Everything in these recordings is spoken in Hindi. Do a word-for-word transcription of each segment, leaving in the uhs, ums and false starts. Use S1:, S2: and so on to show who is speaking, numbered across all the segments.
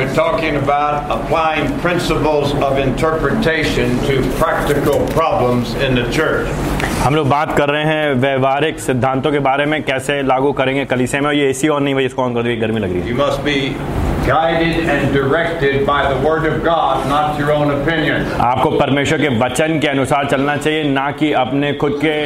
S1: we're talking about applying principles of interpretation to practical problems in the church.
S2: हम लोग बात कर रहे हैं व्यवहारिक सिद्धांतों के बारे में, कैसे लागू करेंगे कलीसिया में। ये एसी ऑन नहीं भाई, इसको ऑन कर दो, गर्मी लग रही है।
S1: You must be guided and directed by the word of God, not your own opinion.
S2: आपको परमेश्वर के वचन के अनुसार चलना चाहिए, ना कि अपने खुद के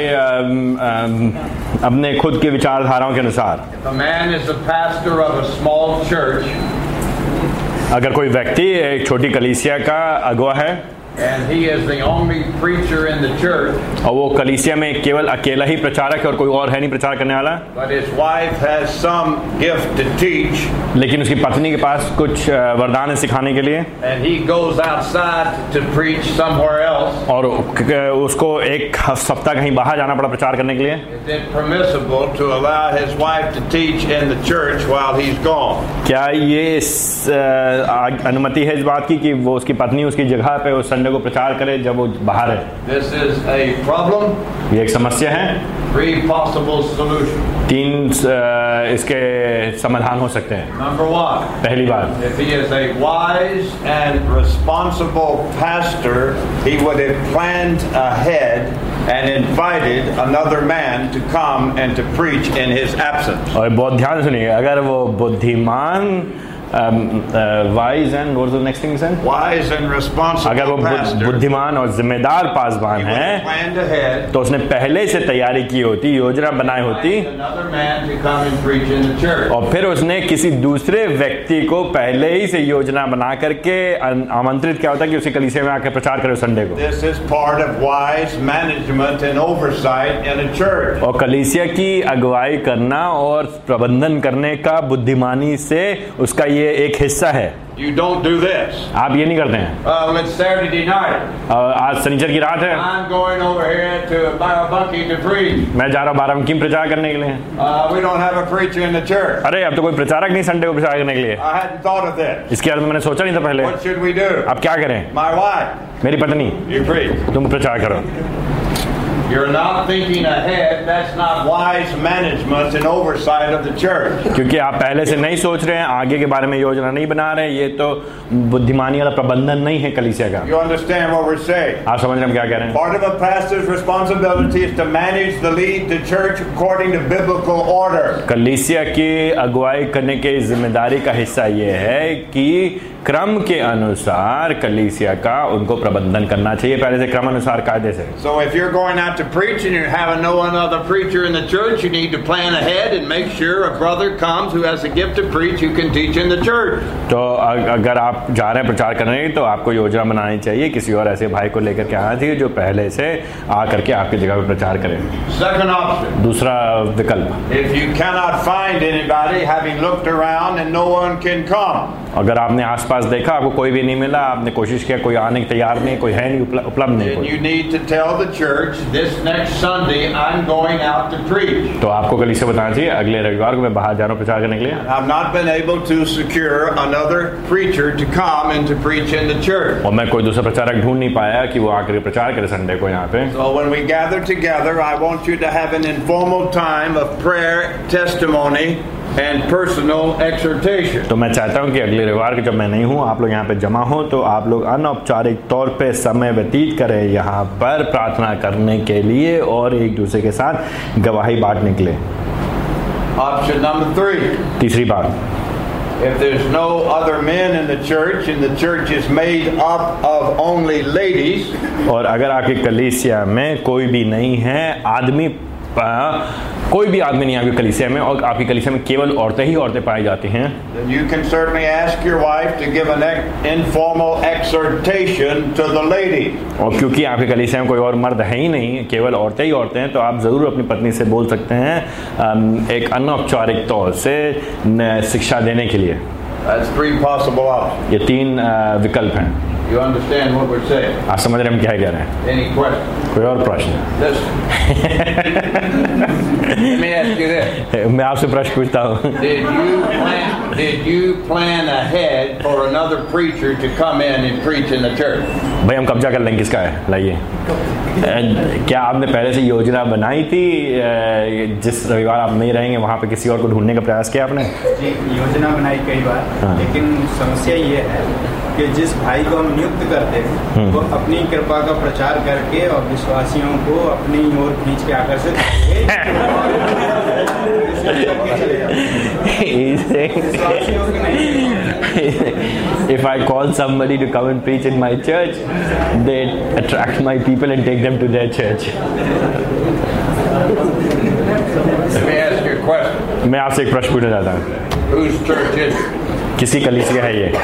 S2: अपने खुद के विचारधाराओं के अनुसार।
S1: If a man is a pastor of a small church,
S2: अगर कोई व्यक्ति एक छोटी कलीसिया का अगुवा है
S1: and he is the only preacher in the church,
S2: और वो कलीसिया में केवल अकेला ही प्रचारक है और कोई और है नहीं प्रचार करने वाला,
S1: but his wife has some gift to teach,
S2: लेकिन उसकी पत्नी के पास कुछ वरदान है सिखाने के लिए,
S1: and he goes outside to preach somewhere else,
S2: और उसको एक सप्ताह कहीं बाहर जाना पड़ा प्रचार करने के लिए,
S1: is it permissible to allow his wife to teach in the church while he's gone?
S2: क्या ये अनुमति है इस बात की कि वो उसकी पत्नी उसकी जगह पे उस संडे को प्रचार करे जब वो बाहर है?
S1: This is a problem.
S2: ये एक समस्या है।
S1: Three possible solutions.
S2: तीन इसके समाधान हो सकते हैं।
S1: Number one.
S2: पहली बात,
S1: if he is a wise and responsible pastor, he would have planned ahead and invited another man to come and to preach in his absence.
S2: और बहुत ध्यान सुनिए, अगर वो बुद्धिमान wise and what was the next thing sir
S1: wise and responsible
S2: अगर वो बुद्धिमान और जिम्मेदार पासवान है तो उसने पहले से तैयारी की होती, योजना बनाई होती, और फिर उसने किसी दूसरे व्यक्ति को पहले ही से योजना बना करके आमंत्रित किया होता कि उसी कलीसिया में आकर प्रचार करे संडे को।
S1: This is part of wise management and oversight in a church.
S2: और कलीसिया की अगुवाई करना और प्रबंधन करने का बुद्धिमानी से उसका ये एक हिस्सा है।
S1: You don't do this.
S2: आप ये नहीं करते हैं।
S1: Uh, it's Saturday night.
S2: आज शनिचर की रात है।
S1: I'm going over here to Barabanki to preach.
S2: मैं जा रहा हूँ बाराबंकी में प्रचार करने के लिए।
S1: Uh, we don't have a preacher in the church.
S2: अरे अब तो कोई प्रचारक नहीं संडे को प्रचार करने के लिए।
S1: I hadn't thought of this.
S2: इसके बारे में मैंने सोचा नहीं था पहले।
S1: What should we do?
S2: अब क्या करें?
S1: My wife.
S2: मेरी पत्नी।
S1: You preach.
S2: तुम प्रचार करो।
S1: You're not thinking ahead. That's not wise management and oversight of the church.
S2: क्योंकि आप पहले से नहीं सोच रहे हैं, आगे के बारे में योजना नहीं बना रहे हैं, ये तो बुद्धिमानी वाला प्रबंधन नहीं है कलीसिया का।
S1: You understand what we're saying?
S2: आप समझ रहे हैं हम क्या कह रहे हैं?
S1: Part of a pastor's responsibility is to manage the lead the church according to biblical order.
S2: कलीसिया की अगुवाई करने की जिम्मेदारी का हिस्सा ये है कि क्रम के अनुसार कलीसिया का उनको प्रबंधन करना चाहिए, पहले से क्रम अनुसार कायदे से।
S1: So if you're going out to preach and you have no another preacher in the church, you need to plan ahead and make sure a brother comes who has a gift to preach who can teach in the church.
S2: तो अगर आप जा रहे हैं प्रचार करने तो आपको योजना बनानी चाहिए, किसी और ऐसे भाई को लेकर के आना चाहिए जो पहले से आकर के आपकी जगह पे प्रचार करें।
S1: Second option.
S2: दूसरा विकल्प,
S1: if you cannot find anybody having looked around and no one can come,
S2: अगर आपने आसपास देखा आपको कोई भी नहीं मिला, आपने कोशिश किया कोई आने के तैयार नहीं, कोई है नहीं, उपलब्ध नहीं कोई,
S1: you need to tell the church this next Sunday I'm going out to preach.
S2: तो आपको कलीसिया बताना चाहिए अगले रविवार को मैं बाहर जा रहा हूँ प्रचार करने के लिए।
S1: I've not been able to secure another preacher to come and to preach in the church.
S2: और मैं कोई दूसरा प्रचारक ढूंढ नहीं पाया कि वो आकर प्रचार करे संडे को यहाँ पे।
S1: So when we gather together, I want you to have an informal time of prayer, testimony and personal exhortation.
S2: तो मैं चाहता हूँ कि अगले रविवार को जब मैं नहीं हूँ आप लोग यहाँ पे जमा हो तो आप लोग अनौपचारिक तौर पे समय व्यतीत करें यहाँ पर प्रार्थना करने के लिए और एक दूसरे के साथ गवाही बांटने के लिए।
S1: Option number three.
S2: तीसरी बात,
S1: if there's no other men in the church and the church is made up of only ladies,
S2: और अगर आपकी कलीसिया में कोई भी नहीं है आदमी, कोई भी आदमी नहीं आपकी कलीसिया में और आपकी कलीसिया में केवल औरतें ही औरतें पाई जाती हैं,
S1: then you can certainly ask your wife to give an informal exhortation to the ladies.
S2: और क्योंकि आपकी कलीसिया में कोई और मर्द है ही नहीं, केवल औरतें ही औरतें हैं, तो आप जरूर अपनी पत्नी से बोल सकते हैं एक अनौपचारिक तौर से शिक्षा देने के लिए।
S1: That's three possible options.
S2: ये तीन विकल्प हैं।
S1: You understand what we're saying?
S2: आप समझ रहे हैं हम क्या कह रहे हैं?
S1: Any question?
S2: कोई और प्रश्न?
S1: Let me ask you this.
S2: मैं आपसे प्रश्न पूछता हूँ।
S1: Did you plan? Did you plan ahead for another preacher to come in and preach in the church?
S2: भाई हम कब्जा कर लेंगे किसका है? लाइए। क्या आपने पहले से योजना बनाई थी जिस रविवार आप नहीं रहेंगे वहाँ पे किसी और को ढूंढने का प्रयास किया आपने?
S3: जी, योजना बनाई कई बार। हाँ। लेकिन समस्या ये है कि जिस भाई को हम नियुक्त करते हैं वो अपनी कृपा का प्रचार करके और विश्वासियों को अपनी ओर खींच के आकर्षित
S2: If I call somebody to come and preach in my church, they attract my people and take them to their church.
S1: Let me ask you a question.
S2: मैं आपसे एक प्रश्न पूछना चाहता हूँ।
S1: Whose church is it?
S2: किसी कलीसिया है ये?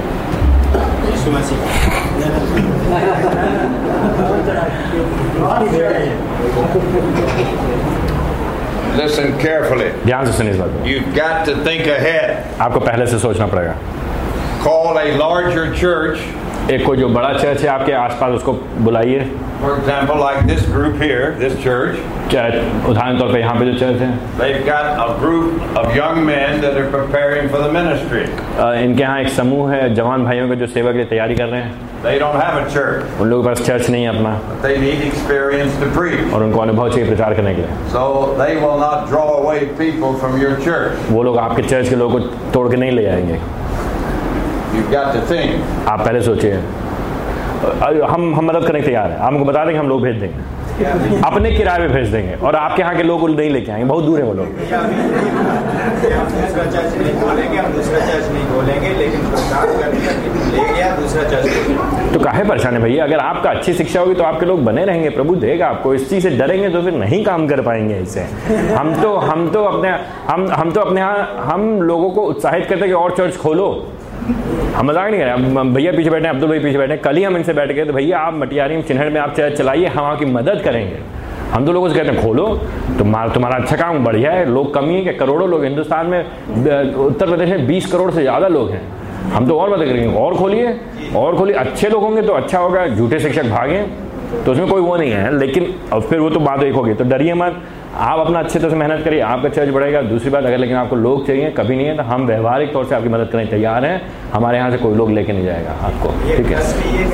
S1: Listen carefully.
S2: ध्यान से सुनिए इस बात को।
S1: You've got to think ahead.
S2: आपको पहले से सोचना पड़ेगा।
S1: Call a larger church.
S2: एक को जो बड़ा चर्च है आपके आसपास उसको बुलाइए।
S1: For example, like this group here, this church.
S2: उदाहरण तौर पे यहाँ पे जो चर्च है,
S1: they've got a group of young men that are preparing for the ministry.
S2: इनके यहाँ एक समूह है जवान भाइयों के जो सेवा के लिए तैयारी कर रहे हैं।
S1: They don't have a church.
S2: उन लोगों के पास चर्च नहीं है अपना।
S1: But they need experience to preach.
S2: और उनको अनुभव चाहिए प्रचार करने के लिए।
S1: So they will not draw away people from your church.
S2: वो लोग आपके चर्च के लोगों को तोड़ के नहीं ले आएंगे।
S1: You've got to think.
S2: आप पहले सोचिए। हम हम मदद करने के तैयार हैं। आप हमको बता देंगे, हम लोग भेज देंगे, अपने किराए पे भेज देंगे और आपके यहाँ के लोग नहीं लेके आएंगे, बहुत दूर है वो लोग।
S3: दूसरा चर्च नहीं खोलेंगे, हम दूसरा चर्च नहीं खोलेंगे, लेकिन प्रचार करके ले गया दूसरा चर्च।
S2: तो काहे परेशान है भैया? अगर आपका अच्छी शिक्षा होगी तो आपके लोग बने रहेंगे, प्रभु देगा आपको। इस चीज से डरेंगे तो फिर नहीं काम कर पाएंगे इससे। हम तो हम तो अपने हम हम तो अपने यहाँ हम लोगों को उत्साहित करते कि और चर्च खोलो। हम मजाक नहीं कर रहे। भैया पीछे बैठे हैं, अब्दुल भाई पीछे बैठे हैं। कल ही हम इनसे बैठ गए तो भैया आप मटियारी में चिन्हट में आप चर्च चलाइए, हम आपकी मदद करेंगे। हम तो लोगों से कहते हैं खोलो, तुम्हारा तुम्हारा अच्छा काम बढ़िया है। लोग कमी है कि करोड़ों लोग हिंदुस्तान में, उत्तर प्रदेश में बीस करोड़ से ज़्यादा लोग हैं। हम तो और मदद करेंगे, और खोलिए और खोलिए। अच्छे लोग होंगे तो अच्छा होगा, झूठे शिक्षक भागें तो उसमें कोई वो नहीं है। लेकिन अब फिर वो तो बात एक होगी। तो डरिए मत, आप अपना अच्छे तरह से मेहनत करिए, आपका चर्च बढ़ेगा। दूसरी बात, अगर लेकिन आपको लोग चाहिए, कभी नहीं है तो हम व्यवहारिक तौर से आपकी मदद करने तैयार हैं। हमारे यहाँ से कोई लोग लेके नहीं जाएगा आपको, ठीक है?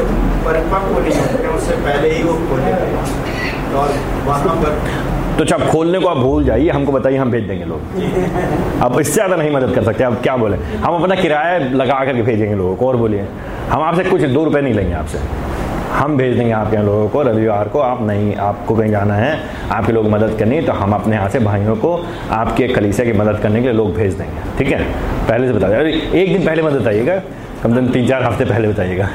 S2: तो जब खोलने को आप भूल जाइए, हमको बताइए, हम भेज देंगे लोग। अब इससे ज़्यादा नहीं मदद कर सकते। आप क्या बोले? हम अपना किराया लगा करके भेजेंगे लोगों को। और बोलिए, हम आपसे कुछ दो रुपये नहीं लेंगे आपसे, हम भेज देंगे आपके यहाँ लोगों को। रविवार को आप नहीं, आपको कहीं जाना है, आपके लोग मदद करनी है तो हम अपने यहाँ से भाइयों को आपके कलीसिया की मदद करने के लिए लोग भेज देंगे, ठीक है? पहले से बता दें, एक दिन पहले मत बताइएगा, कम से कम तीन चार हफ्ते पहले बताइएगा।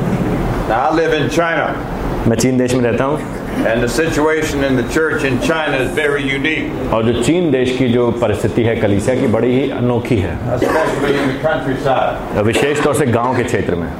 S1: I live in China.
S2: मैं चीन देश में रहता हूँ।
S1: And the situation in the church in China is very unique.
S2: और जो चीन देश की जो परिस्थिति है कलीसिया की, बड़ी ही अनोखी है,
S1: especially in the countryside.
S2: विशेष तौर से गांव के क्षेत्र में।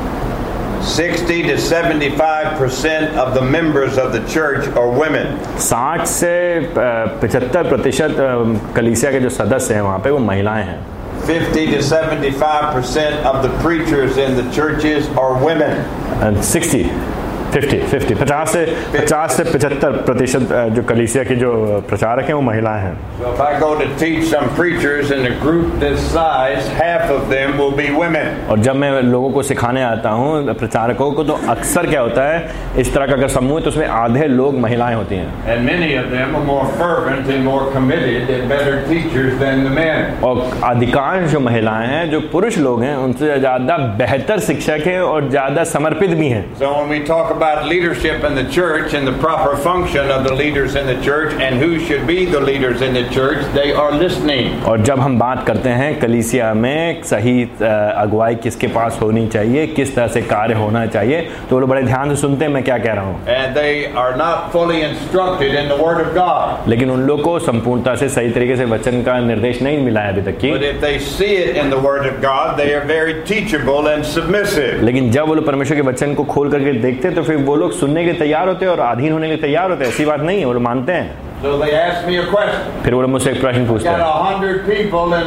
S1: sixty to seventy-five percent of the members of the church are women.
S2: साठ से पचहत्तर प्रतिशत कलीसिया के जो सदस्य हैं वहाँ पे वो महिलाएं हैं।
S1: fifty to seventy-five percent of the preachers in the churches are women.
S2: And sixty fifty fifty पचास से पचास से पचहत्तर प्रतिशत जो कलीसिया के जो प्रचारक हैं वो महिलाएं हैं।
S1: So if I go to teach some preachers in a group this size, half of them will be women.
S2: और जब मैं लोगों को सिखाने आता हूँ प्रचारकों को, तो अक्सर क्या होता है, इस तरह का अगर समूह है तो उसमें आधे लोग महिलाएं होती हैं।
S1: And many of them are more fervent and more committed and better teachers than the men.
S2: और अधिकांश जो महिलाएं हैं, जो पुरुष लोग हैं, उनसे ज़्यादा बेहतर शिक्षक हैं और ज़्यादा समर्पित भी हैं।
S1: So when we talk about about leadership in the church and the proper function of the leaders in the church and who should be the leaders in the church, they are listening.
S2: और जब हम बात करते हैं कलीसिया में सही अगुवाई किसके पास होनी चाहिए, किस तरह से कार्य होना चाहिए, तो वो लोग बड़े ध्यान से सुनते हैं मैं क्या कह रहा हूँ।
S1: And they are not fully instructed in the Word of God.
S2: लेकिन उन लोग को संपूर्णता से सही तरीके से वचन का निर्देश नहीं मिला है अभी तक की।
S1: But if they see it in the Word of God, they are very teachable and submissive.
S2: लेकिन जब वो लोग परमेश्वर के वचन को खोल करके देखते हैं तो फिर वो लोग सुनने के लिए तैयार होते हैं और अधीन होने के लिए तैयार होते हैं। ऐसी बात नहीं है, वो लोग मानते हैं।
S1: So they asked me a question.
S2: फिर वो लोग मुझसे एक प्रश्न पूछते हैं।
S1: Got a hundred people in my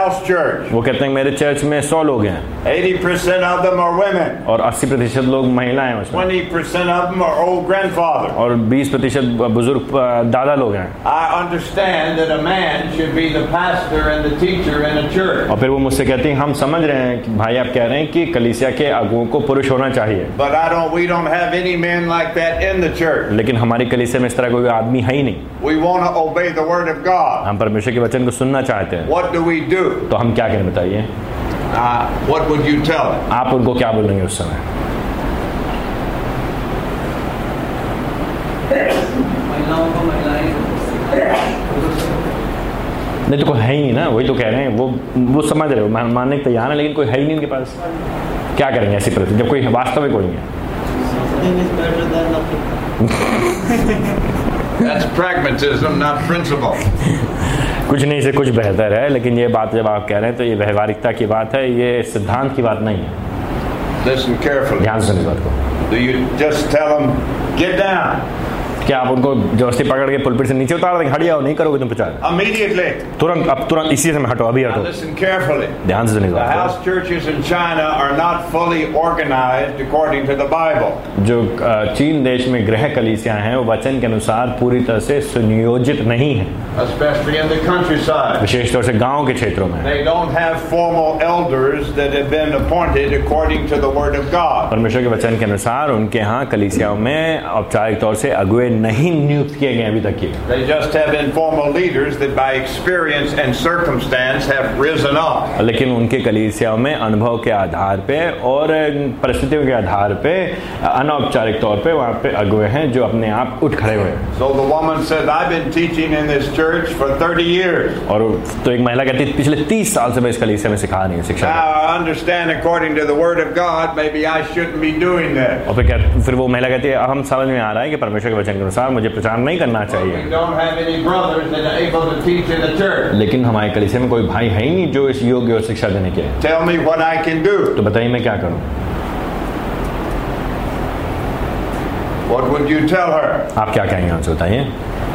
S1: house church.
S2: वो कहते हैं मेरे चर्च में सौ लोग हैं
S1: eighty percent of them are women.
S2: और अस्सी प्रतिशत लोग महिलाएं हैं उसमें,
S1: twenty percent of them are old grandfathers.
S2: और बीस प्रतिशत बुजुर्ग दादा लोग हैं।
S1: I understand that a man should be the pastor and the teacher in a church.
S2: और फिर वो मुझसे कहती हैं हम समझ रहे हैं कि भाई आप कह रहे हैं कि कलीसिया के अगुओं को पुरुष होना चाहिए,
S1: But I don't. We don't have any men like that in the church.
S2: लेकिन हमारी कलीसिया में इस तरह कोई आदमी है ही नहीं।
S1: We want to obey the word of God.
S2: हम परमेश्वर के वचन को सुनना चाहते हैं,
S1: What do we do?
S2: तो हम क्या करें बताइए?
S1: Uh, what would you tell them?
S2: आप उनको क्या बोलेंगे उस समय?
S4: महिलाओं को महिलाएं
S2: नहीं तो कोई है ही नहीं ना, वही तो कह रहे हैं। वो वो समझ रहे हो, मान, मानने के तैयार है, लेकिन कोई है ही नहीं उनके पास। क्या करेंगे ऐसी परिस्थिति जब कोई वास्तविक कोई नहीं है?
S1: That's pragmatism, not principle.
S2: कुछ नहीं से कुछ बेहतर है, लेकिन ये बात जब आप कह रहे हैं तो ये व्यवहारिकता की बात है, ये सिद्धांत की बात नहीं है।
S1: Listen carefully.
S2: ध्यान से सुनिए बात को।
S1: Do you just tell them, get down?
S2: क्या आप उनको जबरदस्ती पकड़ के पुलपिट से नीचे उतार देंगे, हट जाओ नहीं करोगे तुम प्रचार?
S1: Immediately.
S2: तुरंत, अब तुरंत इसी से हटो, अभी
S1: Now
S2: हटो।
S1: listen carefully.
S2: ध्यान से सुनिए
S1: The
S2: बात
S1: house churches in China are not fully organized according to the Bible.
S2: को। जो अ, चीन देश में गृह कलीसियां हैं वो वचन के अनुसार पूरी तरह से सुनियोजित नहीं है,
S1: Especially in the countryside.
S2: विशेष तौर से गांव के क्षेत्रों में।
S1: They don't have formal elders that have been appointed according to the Word of God.
S2: परमेश्वर के वचन के अनुसार उनके यहाँ कलीसियाओं में औपचारिक तौर से अगुए नहीं नियुक्त किए गए अभी तक की।
S1: They just have informal leaders that by experience and circumstance have risen up.
S2: लेकिन उनके कलीसियाओं में अनुभव के आधार पे और परिस्थितियों के आधार पे अनौपचारिक तौर पे वहाँ पे अगुए हैं जो अपने आप उठ खड़े हुए हैं।
S1: So the woman said, I've been teaching in this church for thirty years.
S2: और तो एक महिला कहती है पिछले तीस साल से मैं इस कलीसिया में सिखा रही हूँ शिक्षा।
S1: Now I understand according to the Word of God, maybe I shouldn't be doing that.
S2: और फिर क्या, फिर वो महिला कहती है अब हम समझ में आ रहा है कि परमेश्वर के वचन के अनुसार मुझे प्रचार नहीं करना
S1: We
S2: चाहिए,
S1: don't have any brothers that are able to teach in the church.
S2: लेकिन हमारे कलीसिया में कोई भाई है ही नहीं जो इस योग्य और शिक्षा देने के।
S1: Tell me what I can do.
S2: तो बताइए मैं क्या करूँ?
S1: What would you tell her?
S2: आप क्या कहेंगे हमसे बताइए?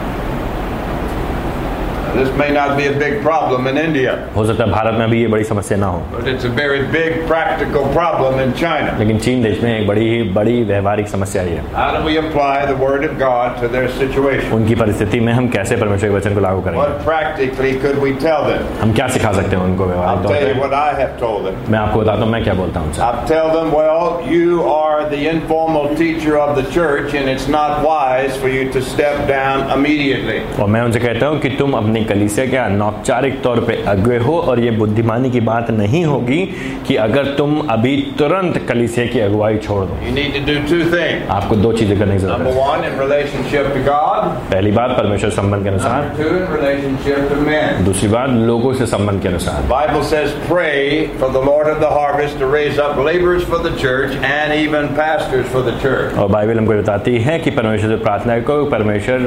S1: This may not be a big problem in India,
S2: हो सकता है भारत में अभी ये बड़ी समस्या ना हो,
S1: but it's a very big practical problem in China.
S2: लेकिन चीन देश में एक बड़ी ही बड़ी व्यवहारिक समस्या ही है।
S1: How do we apply the Word of God to their situation?
S2: उनकी परिस्थिति में हम कैसे परमेश्वर के वचन को लागू करेंगे?
S1: What practically could we tell them?
S2: हम क्या सिखा सकते हैं उनको व्यवहारिक
S1: I'll
S2: तौर
S1: tell you
S2: पे?
S1: what I have told them.
S2: मैं आपको बताता हूँ मैं क्या बोलता हूँ।
S1: I'll tell them, well, you are the informal teacher of the church, and it's not wise for you to step down immediately.
S2: और मैं उनसे कहता हूँ कि तुम अपनी कलीसिया के अनौपचारिक तौर पे अगुए हो और ये बुद्धिमानी की बात नहीं होगी कि अगर तुम अभी तुरंत कलीसिया की अगुवाई छोड़ दो।
S1: You need to do two things.
S2: आपको दो चीजें करने की जरूरत
S1: Number
S2: है।
S1: one, in relationship to God.
S2: पहली बात परमेश्वर संबंध के अनुसार,
S1: Number two, in relationship to men.
S2: दूसरी बात लोगों से संबंध के अनुसार।
S1: The Bible says, pray for the Lord of the harvest to raise up laborers for the church and even pastors for the church.
S2: और बाइबल हमको बताती है कि परमेश्वर से प्रार्थना करो, परमेश्वर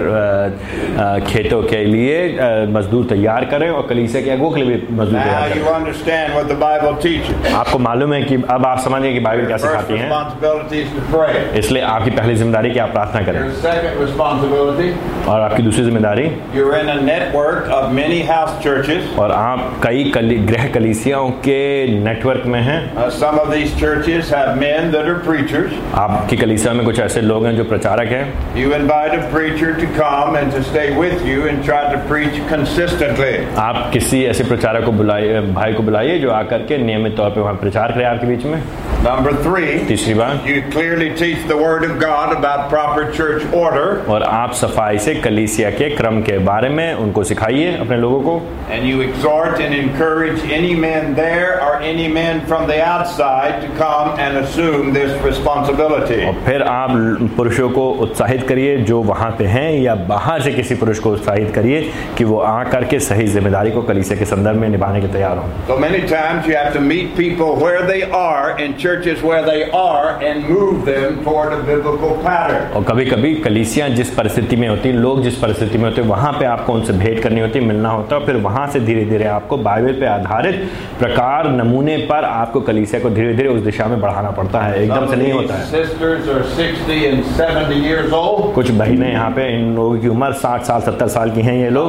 S2: अ, अ, खेतों के लिए अ, मजदूर तैयार करें और कलीसिया के अगुओं के लिए भी मजदूर
S1: Now
S2: तैयार
S1: you
S2: करें।
S1: understand what the Bible teaches.
S2: आपको मालूम है कि अब आप समझिए कि बाइबल क्या
S1: Your first
S2: सिखाती है,
S1: responsibility is to pray.
S2: इसलिए आपकी पहली जिम्मेदारी कि आप प्रार्थना करें,
S1: Your second responsibility,
S2: और आपकी दूसरी जिम्मेदारी,
S1: you're in a network of many house churches.
S2: और आप कई कली, गृह कलीसियाओं के नेटवर्क में हैं।
S1: Uh, some of these churches have men that are preachers.
S2: आपकी कलीसिया में कुछ ऐसे लोग हैं जो प्रचारक हैं।
S1: You invite a preacher to come and to stay with you and try to preach consistently.
S2: आप किसी ऐसे प्रचारक को बुलाइए, भाई को बुलाइए जो आकर के नियमित तौर पे वहाँ प्रचार करे आपके बीच में।
S1: Number three,
S2: तीसरी बात,
S1: you clearly teach the Word of God about proper church order.
S2: और आप सफाई से कलीसिया के क्रम के बारे में उनको सिखाइए अपने लोगों को।
S1: And you exhort and encourage any men there or any men from the outside to come and assume this responsibility.
S2: और फिर आप पुरुषों को उत्साहित करिए जो वहाँ पे हैं, या बाहर से किसी पुरुष को उत्साहित करिए कि वो आकर के सही जिम्मेदारी को कलीसिया के संदर्भ में निभाने के तैयार हो।
S1: So many times you have to meet people where they are in churches where they are and move them toward a biblical pattern.
S2: और कभी कभी कलीसियाँ जिस परिस्थिति में होती, लोग जिस परिस्थिति में होते, वहाँ पे आपको उनसे भेंट करनी होती, मिलना होता है, फिर वहाँ से धीरे धीरे आपको बाइबल पे आधारित प्रकार नमूने पर आपको कलीसिया को धीरे धीरे उस दिशा में बढ़ाना पड़ता है, एकदम से नहीं होता है।
S1: Sisters are sixty and seventy years old.
S2: कुछ बहनें यहाँ पे, इन लोगों की उम्र साठ साल सत्तर साल की हैं ये लोग,
S1: Some of them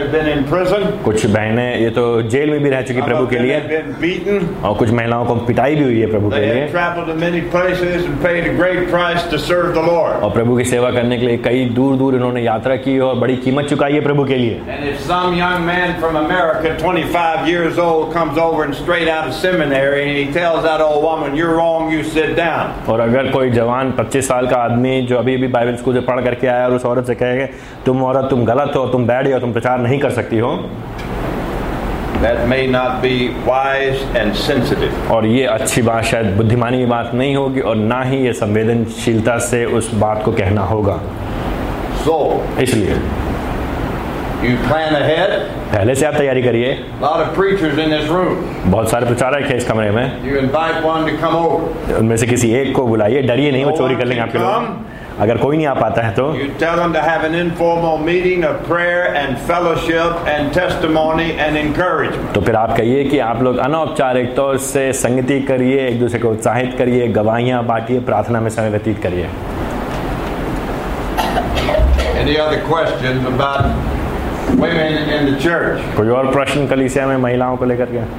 S1: have been in prison.
S2: कुछ बहनें ये तो जेल में भी रह चुकी
S1: Some
S2: प्रभु
S1: of
S2: के
S1: them
S2: लिए,
S1: have been beaten.
S2: और कुछ महिलाओं को पिटाई भी हुई है प्रभु के
S1: They
S2: लिए,
S1: have traveled to many places and paid a great price to serve the Lord.
S2: और प्रभु की सेवा करने के लिए कई दूर दूर इन्होंने यात्रा की और बड़ी कीमत चुकाई है प्रभु के लिए।
S1: And if some young man from America, twenty-five years old, comes over and straight out of seminary and he tells that old woman, "You're wrong, you sit down."
S2: और अगर कोई जवान पच्चीस साल का आदमी जो अभी भी बाइबल स्कूल से पढ़ करके आया और उस औरत से कहेगा तुम औरत तुम गलत हो, तुम बैठ जाओ, तुम प्रचार नहीं कर सकती हो,
S1: That may not be wise and sensitive.
S2: और ये अच्छी बात, शायद बुद्धिमानी की बात नहीं होगी और ना ही ये संवेदनशीलता से उस बात को कहना होगा।
S1: So,
S2: इसलिए
S1: you plan ahead.
S2: पहले से आप तैयारी करिए।
S1: A lot of preachers in this room.
S2: बहुत सारे प्रचारक हैं इस कमरे में,
S1: You invite one to come over.
S2: उनमें से किसी एक को बुलाइए, डरिए नहीं, वो चोरी कर लेंगे आपके लोग। अगर कोई नहीं आ पाता है तो
S1: You tell them to have an informal meeting of prayer and fellowship and testimony and encouragement.
S2: तो फिर आप कहिए कि आप लोग अनौपचारिक तौर से संगति करिए, एक दूसरे को उत्साहित करिए, गवाहियां बांटिए, प्रार्थना में समय व्यतीत करिए।
S1: Any other questions about women in the church?
S2: कोई और प्रश्न कलीसिया में महिलाओं को लेकर के?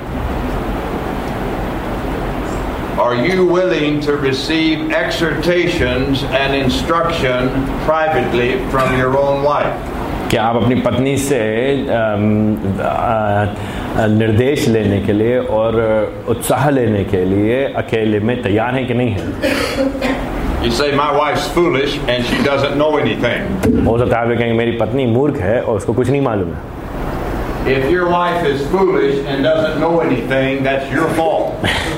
S1: Are you willing to receive exhortations and instruction privately from your own wife?
S2: क्या आप अपनी पत्नी से अम, आ, निर्देश लेने के लिए और उत्साह लेने के लिए अकेले में तैयार हैं कि नहीं हैं?
S1: You say my wife's foolish and she doesn't know anything.
S2: हो सकता है आप कहेंगे मेरी पत्नी मूर्ख है और उसको कुछ नहीं मालूम है।
S1: If your wife is foolish and doesn't know anything, that's your fault.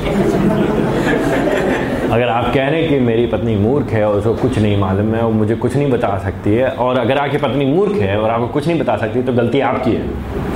S2: अगर आप कह रहे हैं कि मेरी पत्नी मूर्ख है और उसको कुछ नहीं मालूम है और मुझे कुछ नहीं बता सकती है, और अगर आपकी पत्नी मूर्ख है और आपको कुछ नहीं बता सकती तो गलती आपकी है।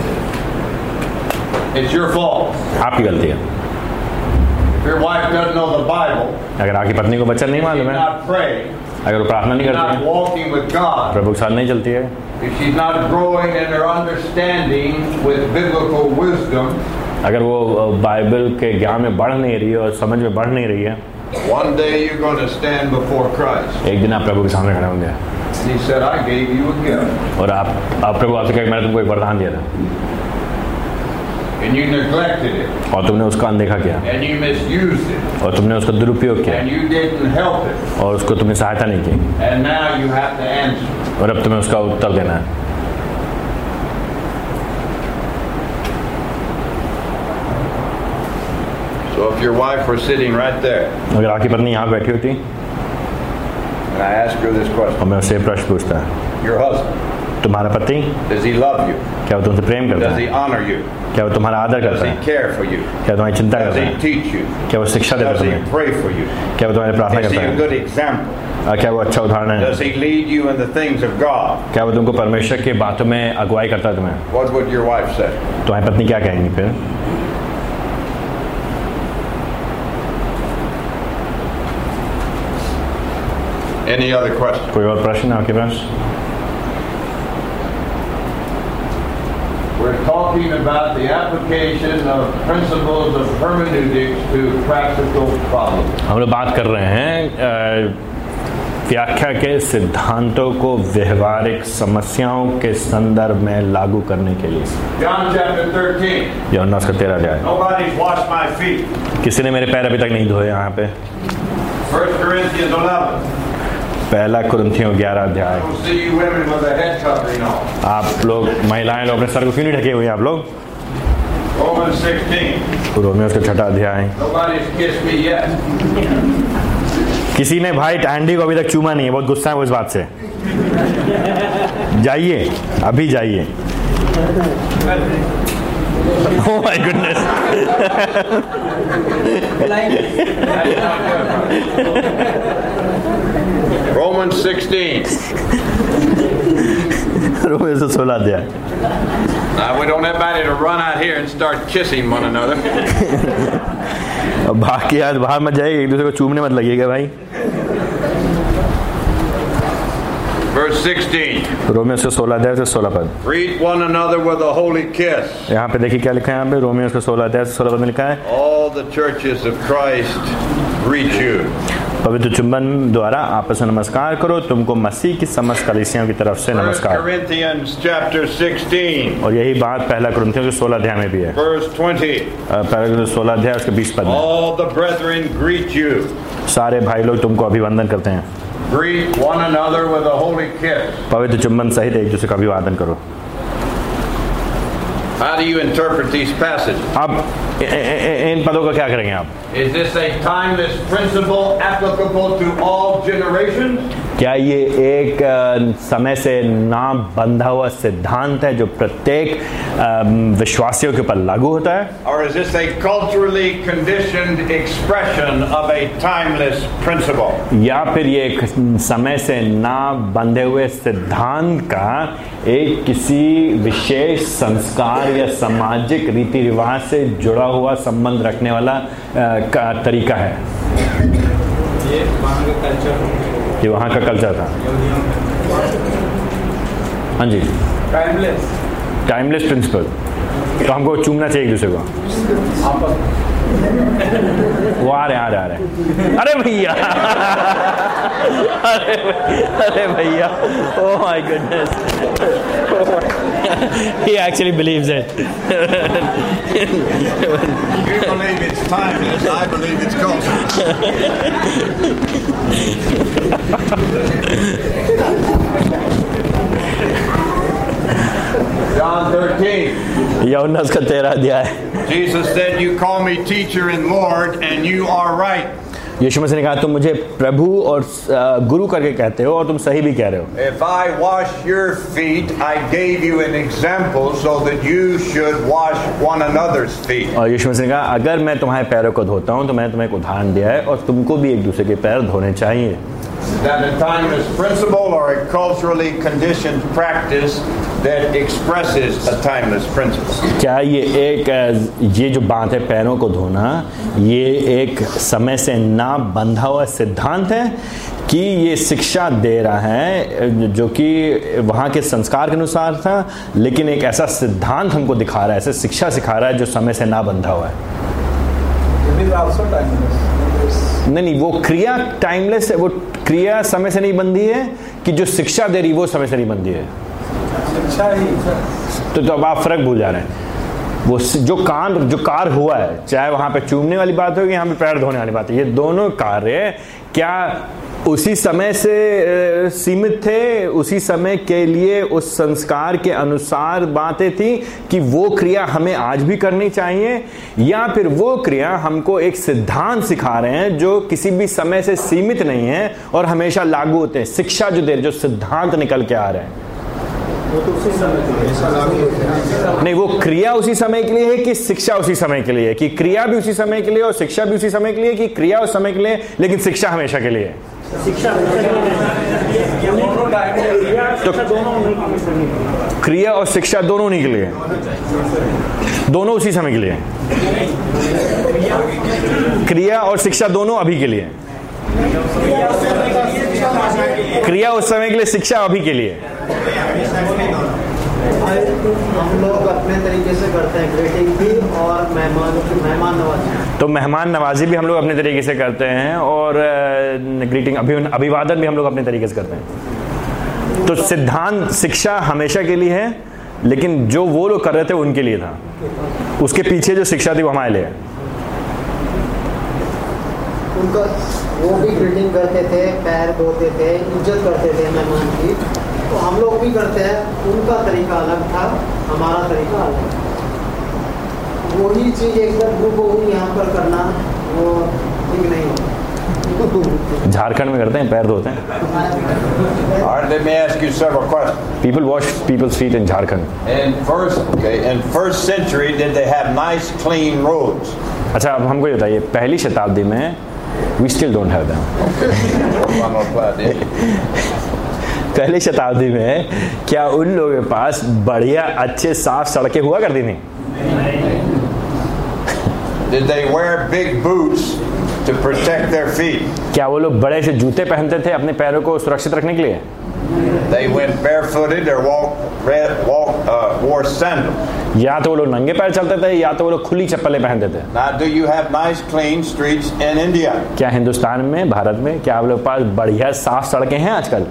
S1: It's your fault.
S2: आपकी गलती है।
S1: If your wife doesn't know the Bible,
S2: अगर आपकी पत्नी को वचन नहीं मालूम
S1: she's
S2: है,
S1: not praying,
S2: अगर वो प्रार्थना नहीं
S1: she's
S2: करती
S1: not
S2: है,
S1: walking with God,
S2: प्रभु के साथ नहीं चलती है,
S1: if she's not growing in her understanding with biblical wisdom,
S2: अगर वो बाइबल के ज्ञान में बढ़ नहीं रही है और समझ में बढ़ नहीं रही है,
S1: one day you're going to stand before Christ.
S2: एक दिन आप प्रभु के सामने खड़े होंगे
S1: He said, I gave you a gift.
S2: और आप आप प्रभु आपसे कहेंगे मैंने तुमको एक वरदान दिया था
S1: And you neglected it.
S2: और तुमने उसका अनदेखा किया
S1: And you misused it.
S2: और तुमने उसका दुरुपयोग किया
S1: And you didn't help it.
S2: और उसको तुमने सहायता नहीं की
S1: And now you have to answer.
S2: और अब तुम्हें उसका उत्तर देना है।
S1: So if your wife were sitting right there,
S2: अगर आपकी पत्नी यहाँ बैठी होती
S1: and I ask her this
S2: और
S1: question,
S2: मैं उससे प्रश्न पूछता है,
S1: your husband,
S2: तुम्हारा पति
S1: does he love you?
S2: क्या वो तुमसे प्रेम करता
S1: Does he
S2: है?
S1: honor you?
S2: क्या वो तुम्हारा आदर
S1: Does
S2: करता
S1: he
S2: है?
S1: care for you?
S2: क्या तुम्हारी चिंता
S1: Does
S2: करता
S1: he
S2: है?
S1: teach you?
S2: क्या वो शिक्षा देता है
S1: Does he
S2: तुम्हें?
S1: pray for you?
S2: क्या वो तुम्हारी प्रार्थना
S1: Is he
S2: करता
S1: a
S2: है?
S1: good example?
S2: और क्या वो अच्छा उदाहरण है?
S1: Does he lead you in the things of God?
S2: क्या वो तुमको परमेश्वर की बातों में अगुवाई करता है तुम्हें?
S1: What would your wife say?
S2: तुम्हारी पत्नी क्या कहेंगी फिर?
S1: Any other question?
S2: कोई और प्रश्न है आपके पास?
S1: We're talking about the application of principles of hermeneutics to practical problems.
S2: हम लोग बात कर रहे हैं अ, व्याख्या के सिद्धांतों को व्यवहारिक समस्याओं के संदर्भ में लागू करने के लिए।
S1: John chapter thirteen.
S2: यूहन्ना उसका तेरह अध्याय।
S1: Nobody's washed my feet.
S2: किसी ने मेरे पैर अभी तक नहीं धोए। यहाँ पे
S1: First Corinthians eleven.
S2: पहला कुरिन्थियों ग्यारह अध्याय।
S1: I don't see you women with a head covering on.
S2: आप लोग महिलाएं लोग अपने सर को क्यों नहीं ढके हुए हैं आप लोग?
S1: Romans sixteen.
S2: रोमियो उसका छठा अध्याय।
S1: Nobody's kissed me yet.
S2: किसी ने भाई एंडी को अभी तक चूमा नहीं है, बहुत गुस्सा है वो इस बात से। जाइए, अभी जाइए। Oh my goodness.
S1: Romans sixteen.
S2: रोमियो से सोलह अध्याय।
S1: Now we don't have anybody to run out here and start kissing one another.
S2: अब भाग के आज बाहर मत जाइए, एक दूसरे को चूमने मत लगिएगा भाई।
S1: Verse sixteen.
S2: रोमियो से सोलह अध्याय से सोलह पद।
S1: Greet one another with a holy kiss.
S2: यहाँ पे देखिए क्या लिखा है, यहाँ पे रोमियो से सोलह अध्याय से सोलह पद में लिखा है,
S1: All the churches of Christ greet you.
S2: पवित्र चुंबन द्वारा आपस में नमस्कार करो, तुमको मसीह की समस्त कलीसियों की तरफ से
S1: First
S2: नमस्कार।
S1: Corinthians chapter sixteen,
S2: और यही बात पहला कुरिन्थियों के सोलह अध्याय में भी है,
S1: verse twenty.
S2: पहला सोलह अध्याय उसके बीस पद में।
S1: All the brethren greet you.
S2: सारे भाई लोग तुमको अभिवंदन करते हैं।
S1: Greet one another with a holy kiss.
S2: पवित्र चुंबन सहित एक दूसरे का अभिवादन करो।
S1: How do you interpret these passages?
S2: अब इन पदों का क्या करेंगे आप?
S1: Is this a timeless principle applicable to all generations?
S2: क्या ये एक समय से ना बंधा हुआ सिद्धांत है जो प्रत्येक विश्वासियों के ऊपर लागू होता है?
S1: Or is this a culturally conditioned expression of a timeless principle?
S2: या फिर ये एक समय से ना बंधे हुए सिद्धांत का एक किसी विशेष संस्कार या सामाजिक रीति रिवाज से जुड़ा हुआ संबंध रखने वाला का तरीका है?
S3: ये वहाँ का कल्चर,
S2: ये वहाँ का कल्चर था। हाँ जी,
S3: टाइमलेस
S2: टाइमलेस प्रिंसिपल। तो हमको चूमना चाहिए एक दूसरे को। वो आ रहे आ रहे आ रहे अरे भैया अरे अरे भैया, oh my goodness, he actually believes it.
S1: You believe it's timeless, I believe it's cultural. John thirteen.
S2: यूहन्ना का तेरह अध्याय।
S1: Jesus said, "You call me teacher and Lord, and you are right."
S2: यीशु मसीह ने कहा तुम मुझे प्रभु और गुरु करके कहते हो और तुम सही भी कह रहे हो।
S1: If I wash your feet, I gave you an example so that you should wash one another's feet.
S2: और यीशु मसीह ने कहा अगर मैं तुम्हारे पैरों को धोता हूँ तो मैंने तुम्हें एक उदाहरण दिया है और तुमको भी एक दूसरे के पैर धोने चाहिए।
S1: Is that a timeless principle or a culturally conditioned practice that expresses a timeless principle?
S2: क्या ये एक ये जो बात है पैरों को धोना, ये एक समय से ना बंधा हुआ सिद्धांत है कि ये शिक्षा दे रहा है जो कि वहाँ के संस्कार के अनुसार था, लेकिन एक ऐसा सिद्धांत हमको दिखा रहा है, ऐसा शिक्षा सिखा रहा है जो समय से ना बंधा हुआ है? नहीं नहीं, वो क्रिया टाइमलेस है, वो क्रिया समय से नहीं बंधी है कि जो शिक्षा दे रही वो समय से नहीं बंधी है। तो, तो अब आप फर्क भूल जा रहे हैं। वो जो कांड जो कार्य हुआ है, चाहे वहां पे चूमने वाली बात हो, यहाँ पे पैर धोने वाली बात है, ये दोनों कार्य क्या उसी समय से सीमित थे? उसी समय के लिए उस संस्कार के अनुसार बातें थी कि वो क्रिया हमें आज भी करनी चाहिए, या फिर वो क्रिया हमको एक सिद्धांत सिखा रहे हैं जो किसी भी समय से सीमित नहीं है और हमेशा लागू होते हैं? शिक्षा जो दे रहे, जो सिद्धांत निकल के आ रहे हैं,
S3: वो तो उसी समय के लिए
S2: नहीं, वो क्रिया उसी समय के लिए है कि शिक्षा उसी समय के लिए है? कि क्रिया भी उसी समय के लिए और शिक्षा भी उसी समय के लिए, कि क्रिया उस समय के लिए लेकिन शिक्षा हमेशा के लिए है?
S4: शिक्षा
S2: तो क्रिया और शिक्षा दोनों नहीं के लिए, दोनों उसी समय के लिए। क्रिया और शिक्षा दोनों अभी के लिए, क्रिया उस समय के लिए, शिक्षा अभी के लिए।
S5: हम लोग अपने तरीके से करते हैं ग्रीटिंग भी और मेहमान मेहमान नवाजी।
S2: तो मेहमान नवाजी भी हम लोग अपने तरीके से करते हैं और ग्रीटिंग अभि अभिवादन भी हम लोग अपने तरीके से करते हैं। तो सिद्धांत शिक्षा हमेशा के लिए है, लेकिन जो वो लोग कर रहे थे उनके लिए था, उसके पीछे जो शिक्षा थी वो हमारे लिए है।
S5: उनका वो भी ग्रीटिंग करते थे, पैर धोते थे, इज्जत करते थे मेहमान की, तो हम लोग भी करते हैं। उनका तरीका अलग था, हमारा तरीका अलग। वही चीज एकदम ग्रुप हुई यहाँ पर करना वो ठीक नहीं होता।
S2: झारखंड में करते हैं, पैर धोते हैं।
S1: All right, let me ask you several questions.
S2: People wash people's feet in Jharkhand.
S1: In first, okay, in first century, did they have nice, clean roads?
S2: अच्छा, अब हमको ये बताइए, पहली शताब्दी में we still don't have them. पहली शताब्दी में क्या उन लोगों के पास बढ़िया अच्छे साफ सड़कें हुआ करती थी?
S1: Did they wear big boots to protect their feet?
S2: क्या वो लोग बड़े से जूते पहनते थे अपने पैरों को सुरक्षित रखने के लिए?
S1: They went barefooted or walked, walk, uh, wore sandals.
S2: या तो वो लोग नंगे पैर चलते थे या तो वो लोग खुली चप्पलें पहनते थे।
S1: Now, do you have nice, clean streets in India?
S2: क्या हिंदुस्तान में, भारत में, क्या आप लोग पास बढ़िया साफ सड़कें हैं आजकल?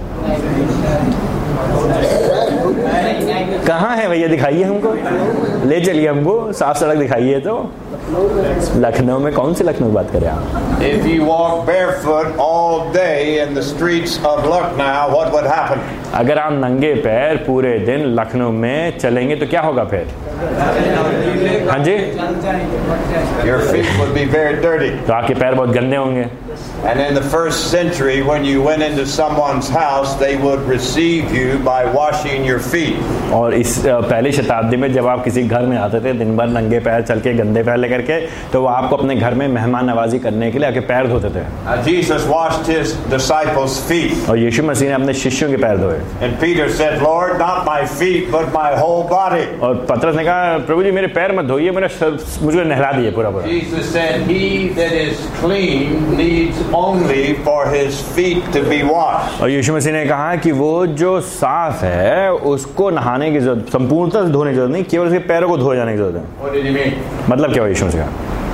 S2: कहाँ है भैया, दिखाइए हमको, ले चलिए हमको, साफ सड़क दिखाइए। तो लखनऊ में, कौन सी लखनऊ बात करें आप?
S1: If you walk barefoot all day in the streets of Lucknow, what would happen?
S2: अगर आप नंगे पैर पूरे दिन लखनऊ में चलेंगे तो क्या होगा फिर? हाँ जी,
S1: Your feet would be very dirty.
S2: तो आपके पैर बहुत गंदे होंगे।
S1: And in the first century, when you went into someone's house, they would receive you by washing your feet.
S2: और इस पहली शताब्दी में जब आप किसी घर में आते थे दिन भर नंगे पैर चल के, गंदे पैर लेकर के, तो वो आपको अपने घर में मेहमान नवाजी करने के लिए आके पैर धोते थे।
S1: Now, Jesus washed his disciples' feet.
S2: और यीशु मसीह ने अपने शिष्यों के पैर धोए।
S1: And Peter said, Lord, not my feet, but my whole body.
S2: और पतरस ने कहा, प्रभु जी मेरे पैर मत धोइए, मेरा मुझे नहला दिए पूरा पूरा।
S1: Jesus said, he that is clean needs only for his feet to be washed.
S2: और यीशु मसीह ने कहा कि वो जो साफ है उसको नहाने की जरूरत, संपूर्णतः धोने की जरूरत नहीं, केवल उसके पैरों को धोए जाने की जरूरत है।
S1: What did he mean?
S2: मतलब क्या हुआ यीशु मसीह का?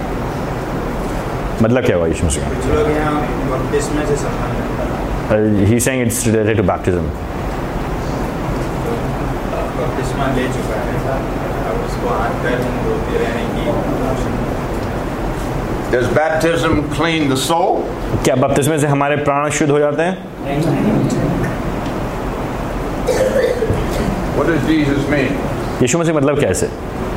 S2: मतलब क्या हुआ यीशु मसीह का?
S3: कुछ लोग यहाँ बपतिस्मे से संबंध है।
S2: He saying it's related to baptism.
S3: बपतिस्मा ले चुका है, अब उसको हाथ पैर धोते रहने की।
S1: Does baptism clean the soul?
S2: क्या बपतिस्मे से हमारे प्राण शुद्ध हो जाते हैं?
S1: What does Jesus mean?
S2: यीशु मसीह मतलब कैसे?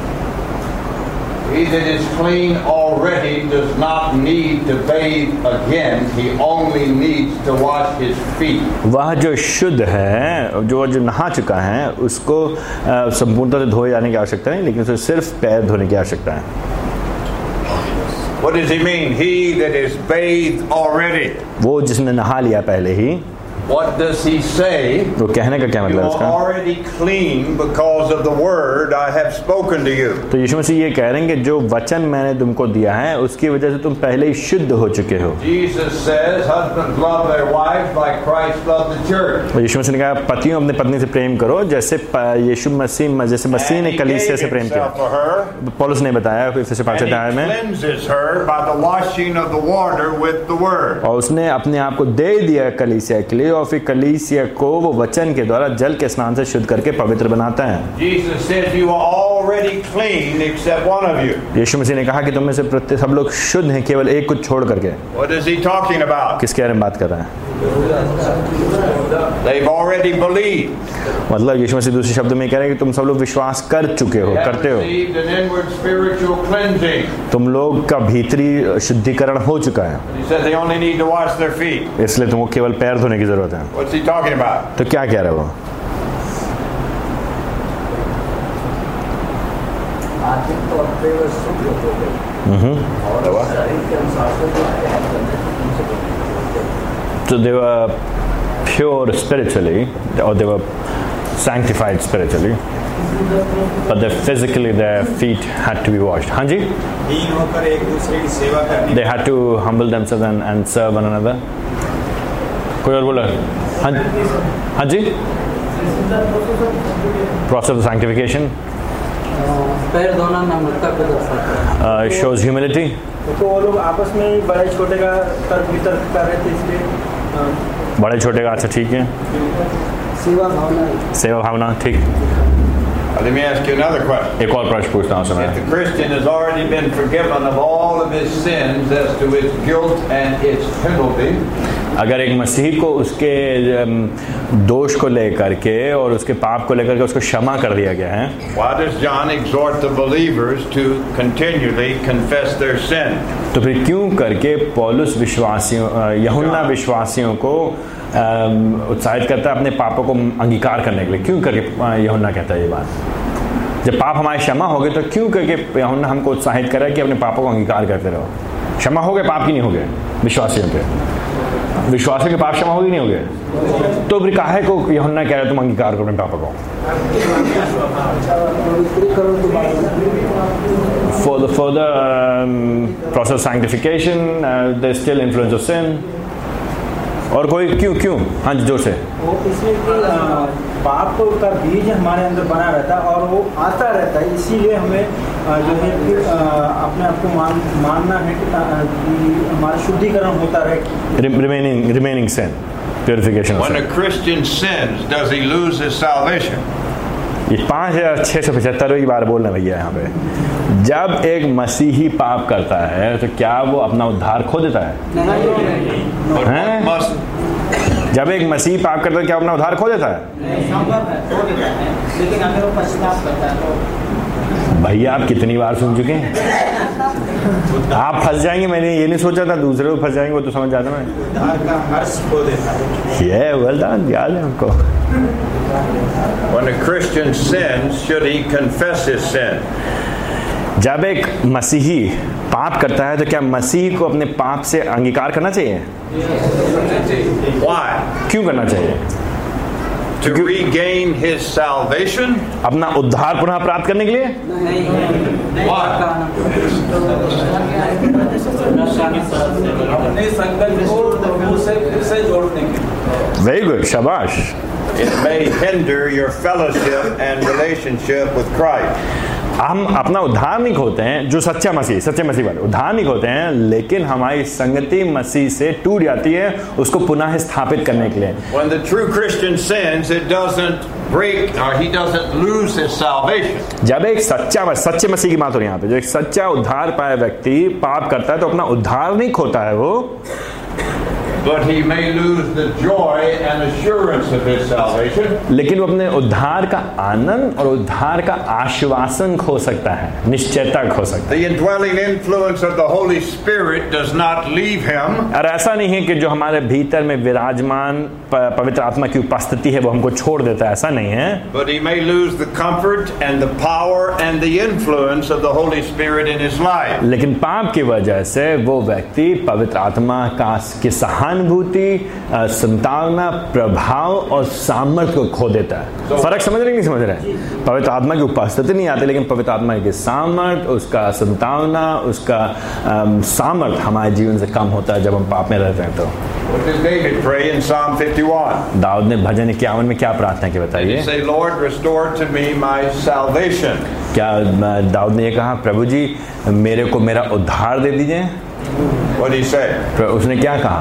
S1: He that is clean already does not need to bathe again. He only needs to wash his feet.
S2: वह जो शुद्ध है, जो जो नहा चुका है, उसको संपूर्णतः से धोए जाने की आवश्यकता नहीं, लेकिन उसे सिर्फ पैर धोने की आवश्यकता है।
S1: What does he mean? He that is bathed already.
S2: वो जिसने नहा लिया पहले ही।
S1: What does he say?
S2: वो कहने का क्या
S1: You
S2: मतलब
S1: are
S2: इसका?
S1: already clean because of the word I have spoken to you.
S2: तो यीशु मसीह ये कह रहे हैं कि जो वचन मैंने तुमको दिया है उसकी वजह से तुम पहले ही शुद्ध हो चुके हो।
S1: Jesus says, husbands love their wives like Christ loved the church.
S2: और यीशु मसीह ने कहा पतियों अपने पत्नी से प्रेम करो जैसे यीशु मसीह जैसे मसीह ने कलीसिया से प्रेम किया।
S1: For her,
S2: पौलुस ने बताया इफिसियों पांच अध्याय
S1: and he
S2: में,
S1: cleanses her by the washing of the water with the word.
S2: और उसने अपने आप को दे दिया कलीसिया के लिए, और फिर कलीसिया को वो वचन के द्वारा जल के स्नान से शुद्ध करके पवित्र बनाता है।
S1: Jesus says you are already clean except one of you.
S2: यीशु मसीह ने कहा कि तुम में से प्रत्येक सब लोग शुद्ध हैं केवल एक को छोड़ करके।
S1: What is he talking about?
S2: किसके बारे में बात कर रहा है?
S1: They've already believed.
S2: मतलब यीशु मसीह दूसरे शब्द में कह रहे हैं कि तुम सब लोग विश्वास कर चुके हो, करते हो।
S1: Received an inward spiritual cleansing.
S2: तुम लोग का भीतरी शुद्धिकरण हो चुका है,
S1: He says they only need to wash their feet.
S2: इसलिए तुमको केवल पैर धोने की जरूरत है।
S1: What's he talking about?
S2: तो क्या कह रहे हो?
S4: आर्थिक तौर पे वो शुद्ध हो गए और शरीर के अनुसार से जो त्याग करने की उनसे बनी।
S2: So they were pure spiritually, or they were sanctified spiritually, but they physically their feet had to be washed. हाँ जी?
S3: दीन होकर एक दूसरे की सेवा करने।
S2: They had to humble themselves and, and serve one another. कोई और बोला? हाँ हाँ जी? Process of sanctification.
S4: पैर धोना नम्रता को दर्शाता है।
S2: Uh, shows humility.
S6: तो वो लोग आपस में ही बड़े छोटे का तर्क वितर्क कर रहे थे, इसलिए
S2: बड़े छोटे का अच्छा ठीक है।
S4: सेवा भावना।
S2: सेवा भावना ठीक।
S1: Let me ask you another question.
S2: एक और प्रश्न पूछता हूँ
S1: If
S2: समय।
S1: the Christian has already been forgiven of all of his sins as to its guilt and its penalty,
S2: अगर एक मसीह को उसके दोष को लेकर के और उसके पाप को लेकर के उसको क्षमा कर दिया गया है,
S1: why does John exhort the believers to continually confess their sin?
S2: तो फिर क्यों करके पौलुस विश्वासियों यूहन्ना विश्वासियों को उत्साहित करता है अपने पापों को अंगीकार करने के लिए? क्यों करके यूहन्ना कहता है ये बात? जब पाप हमारे क्षमा हो गए तो क्यों करके यूहन्ना हमको उत्साहित कर रहा है कि अपने पापों को अंगीकार करते रहो? क्षमा हो गए, पाप की नहीं हो गए विश्वासियों के? विश्वासियों के पाप क्षमा हो गए नहीं हो गए? तो फिर काहे को यूहन्ना कह रहा है तुम अंगीकार करो अपने पापों को? For the further um, process of sanctification, uh, there's still influence of sin. और कोई क्यों क्यों हाँ जी जोर से।
S6: वो इसलिए कि आ, पाप का बीज हमारे अंदर बना रहता है और वो आता रहता है, इसीलिए हमें आ, जो है कि आ, अपने आप को मान मानना है कि, आ, कि हमारा शुद्धिकरण होता रहे।
S2: Remaining remaining sin purification.
S1: When a Christian sins, does he lose his salvation?
S2: ये पाँच हजार छः सौ पचहत्तरवीं बार बोलना भैया यहाँ पे। जब एक मसीही पाप करता है तो क्या वो अपना उद्धार खो देता है?
S1: But must
S2: जब एक मसीही पाप करता है क्या अपना उद्धार खो देता है?
S5: संभव है, खो देता है, लेकिन अगर वो पश्चाताप करता है तो।
S2: भैया आप कितनी बार सुन चुके हैं? आप फंस जाएंगे, मैंने ये नहीं सोचा था दूसरे को फंस जाएंगे, वो तो समझ जाता मैं।
S3: उद्धार का हर्ष खो देता है।
S2: ये वेल डन, याद है हमको।
S1: When a Christian sins, should he confess his sin?
S2: जब एक मसीही पाप करता है तो क्या मसीह को अपने पाप से अंगीकार करना चाहिए?
S1: Why?
S2: क्यों करना चाहिए?
S1: To regain his salvation?
S2: अपना उद्धार पुनः प्राप्त करने के लिए?
S3: अपने संकल्प को प्रभु से फिर से जोड़ने के।
S2: वेरी गुड, शाबाश।
S1: It may hinder your fellowship and relationship with Christ.
S2: हम अपना उद्धार नहीं खोते हैं, जो सच्चा मसीह सच्चे मसीह वाले उद्धार नहीं खोते हैं, लेकिन हमारी संगति मसीह से टूट जाती है उसको पुनः स्थापित करने के लिए।
S1: When the true Christian sins, it doesn't break or he doesn't lose his salvation.
S2: जब एक सच्चा सच्चे मसीह की बात हो रही है यहाँ पे, जो एक सच्चा उद्धार पाया व्यक्ति पाप करता है तो अपना उद्धार नहीं खोता है वो,
S1: But he may lose the joy and assurance of his salvation.
S2: लेकिन वो अपने उद्धार का आनंद और उद्धार का आश्वासन खो सकता है, निश्चयता खो सकता है।
S1: The indwelling influence of the Holy Spirit does not leave him.
S2: और ऐसा नहीं है कि जो हमारे भीतर में विराजमान पवित्र आत्मा की उपस्थिति है वो हमको छोड़ देता है, ऐसा नहीं है।
S1: But he may lose the comfort and the power and the influence of the Holy Spirit in his life.
S2: लेकिन पाप की वजह से वो व्यक्ति पवित्र आत्मा का की सहानुभूति, संतावना, प्रभाव और सामर्थ्य को खो देता है। फर्क समझ रहे नहीं समझ रहे? पवित्र आत्मा की उपस्थिति नहीं आती, लेकिन पवित्र आत्मा की सामर्थ्य, उसका संतावना, उसका सामर्थ्य हमारे जीवन से कम होता है जब हम पाप में रहते हैं। तो
S1: What did David pray in Psalm fifty-one?
S2: Dawood ने भजन इक्यावन में क्या प्रार्थना की बताइए?
S1: Say, Lord, restore to me my salvation.
S2: क्या दाऊद ने ये कहा, प्रभु जी मेरे को मेरा उद्धार दे दीजिए?
S1: What did he say?
S2: उसने क्या कहा?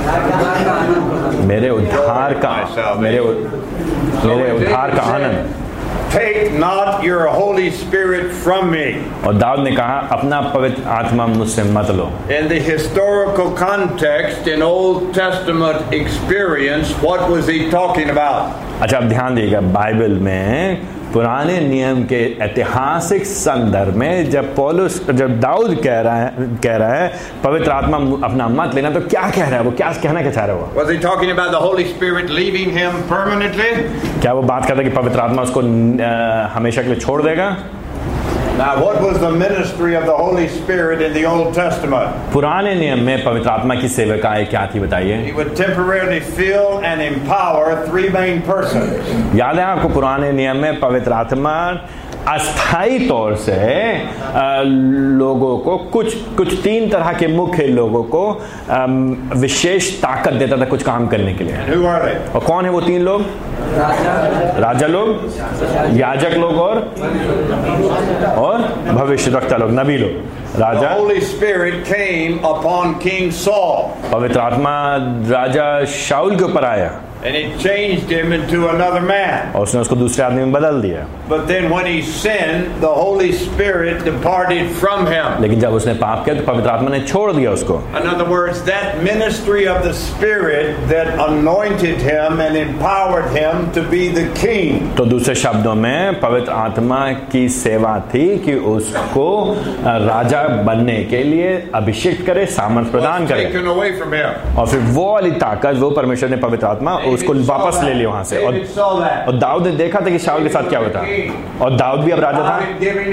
S2: मेरे उद्धार का मेरे मेरे उद्धार का आनंद।
S1: Take not your Holy Spirit from me.
S2: और दाऊद ने कहा अपना पवित्र आत्मा मुझसे मत लो।
S1: In the historical context, in Old Testament experience, what was he talking about?
S2: अच्छा आप ध्यान दीजिएगा, बाइबल में पुराने नियम के ऐतिहासिक संदर्भ में जब पौलुस जब दाऊद कह रहा है कह रहा है पवित्र आत्मा अपना मत लेना, तो क्या कह रहा है वो, क्या कहना क्या चाह रहा है वो?
S1: Was he talking about the Holy Spirit leaving him permanently?
S2: क्या वो बात करता है कि पवित्र आत्मा उसको हमेशा के लिए छोड़ देगा?
S1: Now, what was the ministry of the Holy Spirit in the Old Testament?
S2: पुराने नियम में पवित्र आत्मा की सेवकाई क्या थी बताइए?
S1: He would temporarily fill and empower three main persons.
S2: याद है आपको पुराने नियम में पवित्र आत्मा अस्थाई तौर से आ, लोगों को कुछ कुछ तीन तरह के मुख्य लोगों को आ, विशेष ताकत देता था कुछ काम करने के लिए।
S1: And who are they?
S2: और कौन है वो तीन लोग? राजा लोग, याजक लोग और और भविष्यवक्ता लोग, नबी लोग। राजा
S1: The Holy Spirit came upon King Saul.
S2: पवित्र आत्मा राजा शाऊल के ऊपर आया
S1: And he changed him into another man.
S2: और उसने उसको दूसरे आदमी में बदल दिया।
S1: But then when he sinned, the Holy Spirit departed from him.
S2: लेकिन जब उसने पाप किया तो पवित्र आत्मा ने छोड़ दिया उसको।
S1: In other words, that ministry of the Spirit that anointed him and empowered him to be the king.
S2: तो दूसरे शब्दों में पवित्र आत्मा की सेवा थी कि उसको राजा बनने के लिए अभिषेक करे, सामर्थ प्रदान करे।
S1: Taken away from him.
S2: और फिर वो वाली ताकत वो परमेश्वर ने पवित्र आत्मा उसको वापस ले लिया वहां से। और, और दाऊद ने देखा था कि शाऊल के साथ क्या होता, और दाऊद भी अब राजा था।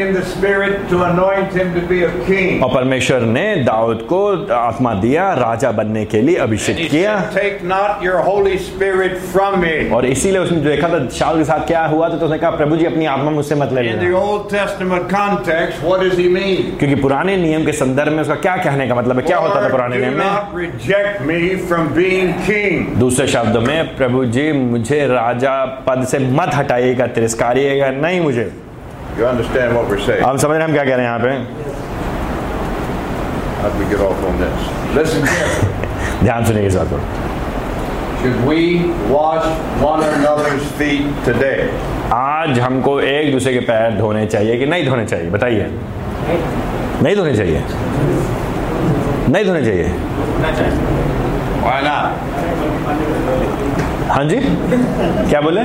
S2: और परमेश्वर ने दाऊद को आत्मा दिया, राजा बनने के लिए अभिषेक किया। और इसीलिए उसने देखा था शाऊल के साथ क्या हुआ, तो उसने कहा प्रभु जी अपनी आत्मा मुझसे मत ले लेना। क्योंकि पुराने पुराने नियम के संदर्भ में उसका क्या कहने का मतलब है, क्या होता था पुराने नियम में?
S1: Reject me from being king.
S2: दूसरे शब्दों में, प्रभु जी मुझे राजा पद से मत हटाइएगा, तिरस्कारिएगा नहीं मुझे।
S1: You understand what we're saying?
S2: आप समझ रहे हैं हम क्या कह रहे हैं यहाँ पे?
S1: How do we get off on this? Listen carefully.
S2: ध्यान सुनिए इस बात को।
S1: Should we wash one another's feet today?
S2: आज हमको एक दूसरे के पैर धोने चाहिए कि नहीं धोने चाहिए? बताइए। नहीं धोने चाहिए? नहीं धोने चाहिए?
S1: Why not?
S2: हाँ जी, क्या बोले?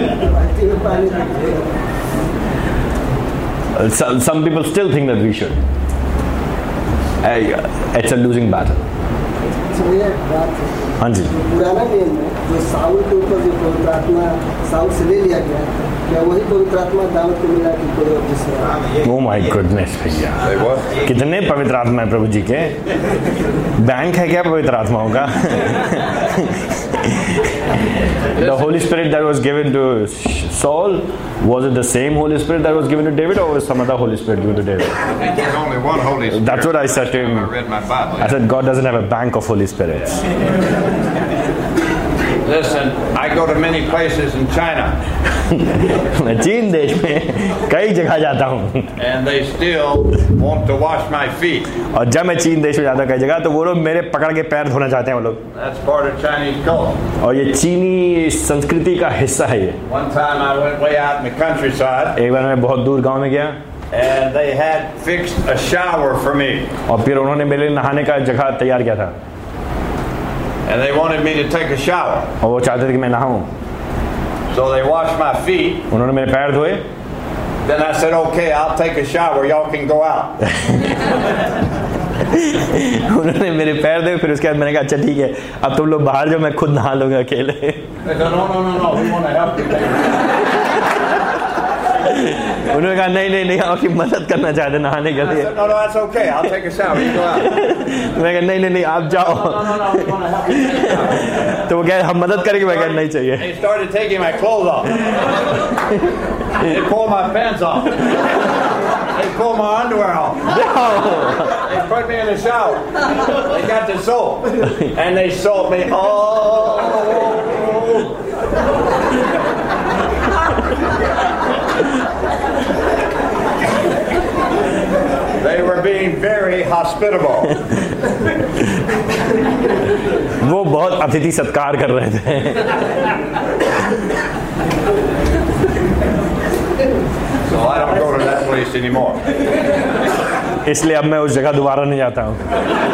S2: Some, some people still think that we should. It's a losing battle. हाँ जी।
S7: पुराना नियम में जो साउल के ऊपर जो पवित्र आत्मा साउल से ले लिया गया, क्या वही पवित्र आत्मा दाऊद को मिला कि कोई और दूसरा?
S2: Oh my goodness भैया, कितने पवित्र आत्मा है प्रभु जी के? बैंक है क्या पवित्र आत्माओं का? The Holy Spirit that was given to Saul, was it the same Holy Spirit that was given to David, or was some other Holy Spirit given to David?
S1: There's only one Holy Spirit.
S2: That's what I said to him.
S1: I read my Bible.
S2: I said God doesn't have a bank of Holy Spirits.
S1: Listen, I go to many places in China.
S2: मैं चीन देश में कई जगह जाता हूँ।
S1: And they still want to wash my feet.
S2: और जब मैं चीन देश में जाता हूँ कई जगह, तो वो लोग मेरे पकड़ के पैर धोना चाहते हैं वो लोग।
S1: That's part of Chinese culture.
S2: और ये चीनी संस्कृति का हिस्सा है ये।
S1: One time I went way out in the countryside.
S2: एक बार मैं बहुत दूर गांव में गया।
S1: And they had fixed a shower for me.
S2: और फिर उन्होंने मेरे लिए नहाने का जगह तैयार किया था।
S1: And they wanted me to take a shower.
S2: और वो चाहते थे कि मैं नहाऊं।
S1: So they washed my feet.
S2: उन्होंने मेरे पैर धोए।
S1: Then I said, okay, I'll take a shower. Y'all can go out.
S2: उन्होंने मेरे पैर धोए, फिर उसके बाद मैंने कहा अच्छा ठीक है, अब तुम लोग बाहर जाओ, मैं खुद नहा लूंगा अकेले।
S1: They said, no, no, no, no, we want to help you.
S2: उन्होंने कहा नहीं नहीं नहीं, आपकी मदद करना चाहते नहाने के लिए।
S1: No, no, that's okay. I'll take a shower. You go out.
S2: मैं कहा नहीं नहीं नहीं आप जाओ।
S1: No, no, no, we want to help you.
S2: तो वो कहे हम मदद करेंगे, मैं कहा नहीं चाहिए।
S1: They started taking my clothes off. They pulled my pants off. They pulled my underwear off. They put me in the shower. They got the soap. And they soaped me. Oh. They were being very hospitable.
S2: वो बहुत अतिथि सत्कार कर रहे थे।
S1: So I don't go to that place anymore.
S2: इसलिए अब मैं उस जगह दोबारा नहीं जाता हूँ।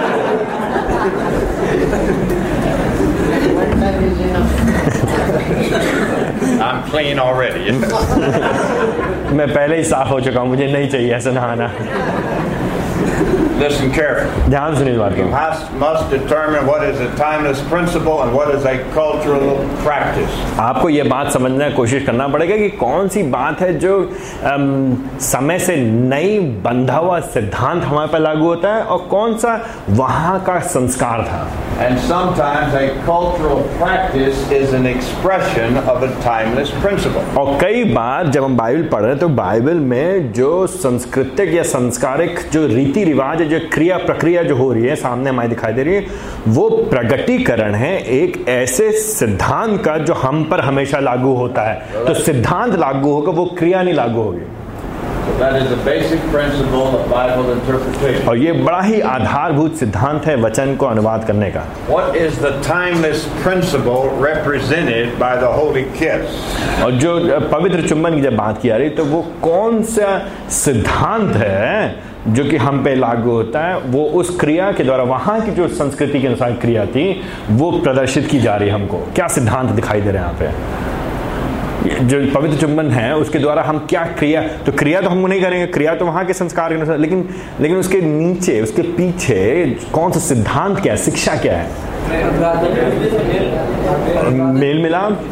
S1: I'm clean already.
S2: मैं पहले ही साफ हो चुका हूँ, मुझे नहीं चाहिए ऐसा नहाना।
S1: Listen carefully.
S2: ध्यान सुनिए इस बात
S1: You
S2: को।
S1: must, must determine what is a timeless principle and what is a cultural practice.
S2: आपको ये बात समझने की कोशिश करना पड़ेगा कि कौन सी बात है जो अम, समय से नई बंधा हुआ सिद्धांत हमारे पर लागू होता है, और कौन सा वहाँ का संस्कार था।
S1: And sometimes a cultural practice is an expression of a timeless principle.
S2: और कई बार जब हम बाइबल पढ़ रहे हैं तो बाइबल में जो सांस्कृतिक या संस्कारिक जो रीति रिवाज, जो क्रिया प्रक्रिया जो हो रही है सामने हमारी दिखाई दे रही है, वो प्रगटीकरण है एक ऐसे सिद्धांत का जो हम पर हमेशा लागू होता है। तो सिद्धांत लागू होगा, वो क्रिया नहीं लागू होगी।
S1: So that is the basic principle of Bible interpretation.
S2: और ये बड़ा ही आधारभूत सिद्धांत है वचन को अनुवाद करने का।
S1: What is the timeless principle represented by the holy kiss?
S2: और जो पवित्र चुंबन की जब बात की जा रही, तो वो कौन सा सिद्धांत है जो कि हम पे लागू होता है, वो उस क्रिया के द्वारा, वहां की जो संस्कृति के अनुसार क्रिया थी, वो प्रदर्शित की जा रही है। हमको क्या सिद्धांत दिखाई दे रहे हैं यहाँ पे? जो पवित्र चुंबन है उसके द्वारा हम क्या क्रिया, तो क्रिया तो हम नहीं करेंगे, क्रिया तो वहां के संस्कार के अनुसार, लेकिन लेकिन उसके नीचे, उसके पीछे कौन सा सिद्धांत क्या है, शिक्षा क्या है? मेल मिलाप।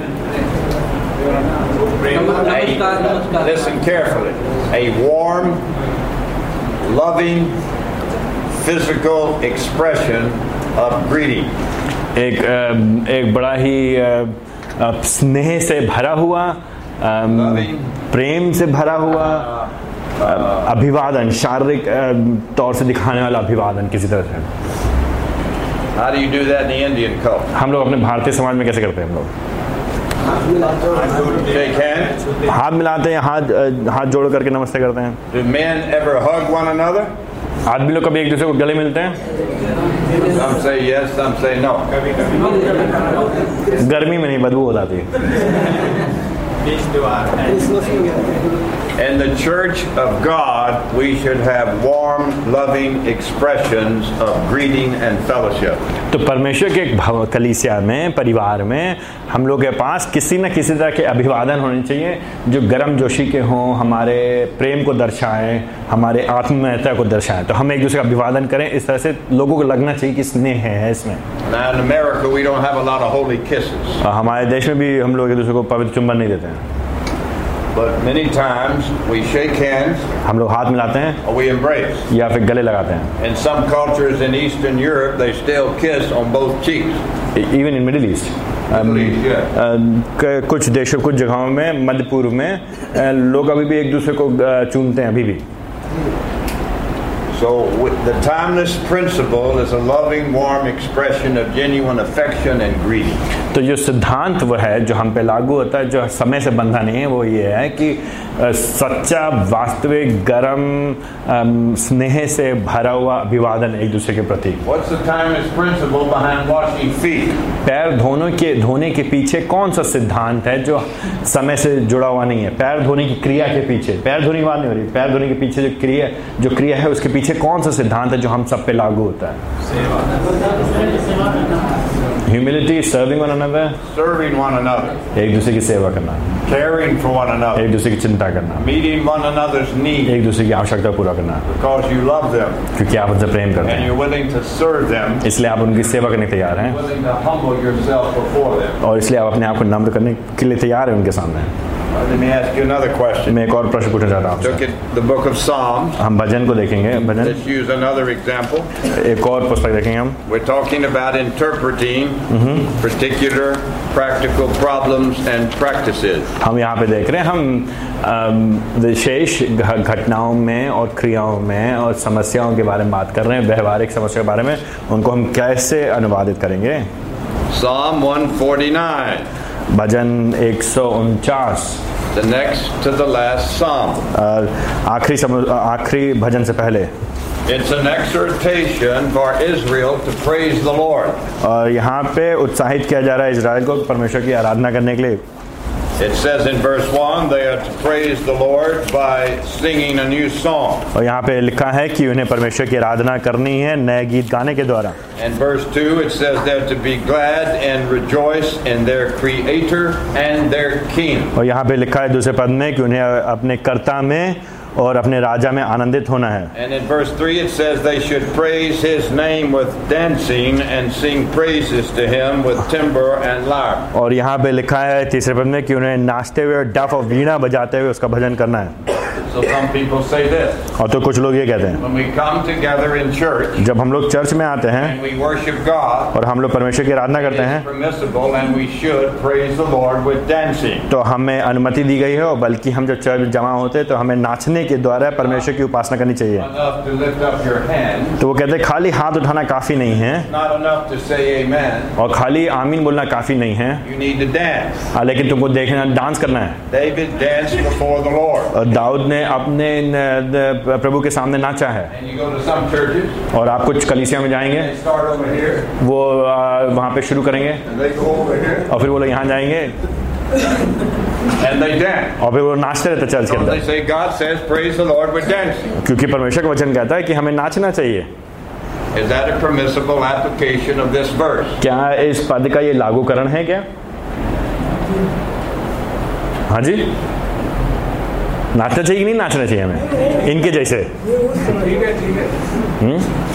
S1: Listen carefully. A warm, loving, physical expression of greeting.
S2: एक एक बड़ा ही स्नेह से भरा हुआ, प्रेम से भरा हुआ, अभिवादन, शारीरिक तौर से दिखाने वाला अभिवादन किसी तरह से।
S1: How do you do that in the Indian culture?
S2: हम लोग अपने भारतीय समाज में कैसे करते हैं? हम लोग
S1: Shake hands.
S2: हाथ मिलाते हैं, हाथ हाथ जोड़ करके नमस्ते करते हैं।
S1: Do men ever hug one another?
S2: आदमी लोग कभी एक दूसरे को गले मिलते हैं?
S1: Some say yes, some say no.
S2: गर्मी में नहीं, बदबू हो जाती है।
S1: In the Church of God, we should have warm, loving expressions of greeting and fellowship.
S2: तो परमेश्वर के एक कलीसिया में, परिवार में हम लोग के पास किसी न किसी तरह के अभिवादन होने चाहिए जो गर्म जोशी के हों, हमारे प्रेम को दर्शाएं, हमारे आत्मीयता को दर्शाएं। तो हम एक दूसरे का अभिवादन करें, इस तरह से लोगों को लगना चाहिए कि स्नेह है इसमें।
S1: Now in America, we don't have a lot of holy kisses.
S2: हमारे देश में भी हम लोग एक दूसरे को पवित्र चुंबन नहीं देते हैं।
S1: But many times we shake hands,
S2: हम लोग हाथ मिलाते हैं
S1: or we embrace.
S2: या फिर गले लगाते हैं।
S1: In some cultures in Eastern Europe, they still kiss on both cheeks.
S2: Even in Middle East.
S1: Middle East, yeah.
S2: uh, कुछ देशों, कुछ जगहों में, मध्य पूर्व में uh, लोग अभी भी एक दूसरे को uh, चूमते हैं अभी भी।
S1: So the timeless principle is a loving, warm expression of genuine affection and greeting.
S2: तो जो सिद्धांत वो है जो हम पे लागू होता है, जो समय से बंधा नहीं है, वो ये है कि सच्चा, वास्तविक, गरम, स्नेह से भरा हुआ अभिवादन एक दूसरे के प्रति।
S1: What's the timeless principle behind washing feet?
S2: पैर धोने के धोने के पीछे कौन सा सिद्धांत है जो समय से जुड़ा हुआ नहीं है? पैर धोने की क्रिया के पीछे, पैर धोने की बात नहीं हो रही, पैर धोने के पीछे जो क्रिया जो क्रिया है उसके पीछे कौन सा सिद्धांत है जो हम सब पे लागू होता है? Humility, serving one another,
S1: serving one another,
S2: एक दूसरे की सेवा करना,
S1: caring for one another,
S2: एक दूसरे की चिंता करना,
S1: meeting one another's needs,
S2: एक दूसरे की आवश्यकता पूरा करना,
S1: because you love them,
S2: क्योंकि आप उनसे प्रेम करते
S1: and
S2: हैं,
S1: you're willing to serve them,
S2: इसलिए आप उनकी सेवा करने तैयार हैं,
S1: willing to humble yourself before them.
S2: और इसलिए आप अपने आप को नम्र करने के लिए तैयार हैं उनके सामने।
S1: Let me ask you another question.
S2: मैं एक और प्रश्न पूछना चाहता हूँ।
S1: Look at the book of Psalms.
S2: हम भजन को देखेंगे। भजन।
S1: Let's use another example.
S2: एक और पुस्तक देखेंगे हम।
S1: We're talking about interpreting particular practical problems and practices.
S2: हम यहाँ पे देख रहे हैं हम विशेष घटनाओं में और क्रियाओं में और समस्याओं के बारे में बात कर रहे हैं, व्यवहारिक समस्या के बारे में, उनको हम कैसे अनुवादित करेंगे।
S1: Psalm one forty-nine.
S2: भजन एक सौ उनचास।
S1: The next to the last psalm.
S2: आखिरी आखिरी भजन से पहले।
S1: It's an exhortation for Israel to praise the Lord.
S2: और यहाँ पे उत्साहित किया जा रहा है इजराइल को परमेश्वर की आराधना करने के लिए।
S1: It says in verse one they are to praise the Lord by singing a new song.
S2: और यहाँ पे लिखा है कि उन्हें परमेश्वर की आराधना करनी है नए गीत गाने के द्वारा।
S1: In verse two it says they're to be glad and rejoice in their Creator and their King.
S2: और यहाँ पे लिखा है दूसरे पद में कि उन्हें अपने कर्ता में और अपने राजा में आनंदित होना है।
S1: And in verse three it says they should praise his name with dancing and sing praises to him with timbre and lyre.
S2: और यहाँ पे लिखा है तीसरे पद में कि उन्हें नाचते हुए डफ और वीणा बजाते हुए उसका भजन करना है।
S1: So some people say this.
S2: और तो कुछ लोग ये कहते हैं
S1: When we come together in church
S2: जब हम लोग चर्च में आते हैं
S1: and we worship God,
S2: और हम लोग परमेश्वर की आराधना करते हैं,
S1: it is permissible and we should praise the Lord with dancing.
S2: तो हमें अनुमति दी गई है, और बल्कि हम जब चर्च में जमा होते हैं तो हमें नाचने के द्वारा परमेश्वर की उपासना करनी चाहिए।
S1: Enough to lift up your hand.
S2: तो वो कहते हैं खाली हाथ उठाना काफी नहीं है,
S1: Not enough to say amen.
S2: और खाली आमीन बोलना काफी नहीं है,
S1: You need to dance.
S2: हाँ, लेकिन तुमको देखना डांस करना है।
S1: David danced before the Lord.
S2: और दाऊद ने अपने प्रभु के सामने नाचा है।
S1: And you go to some churches.
S2: और आप कुछ कलीसिया में जाएंगे,
S1: They start over here.
S2: वो वहाँ पे शुरू करेंगे
S1: And they go over here.
S2: और फिर वो लोग यहाँ जाएंगे
S1: And they dance.
S2: और फिर वो नाचते रहते चर्च के
S1: So they
S2: अंदर,
S1: say God says praise the Lord with dancing.
S2: क्योंकि परमेश्वर का वचन कहता है कि हमें नाचना चाहिए।
S1: Is that a permissible application of this verse?
S2: क्या इस पद का ये लागूकरण है क्या? हाँ जी, नाचना चाहिए कि नहीं नाचना चाहिए हमें इनके जैसे?
S8: ठीक है ठीक है।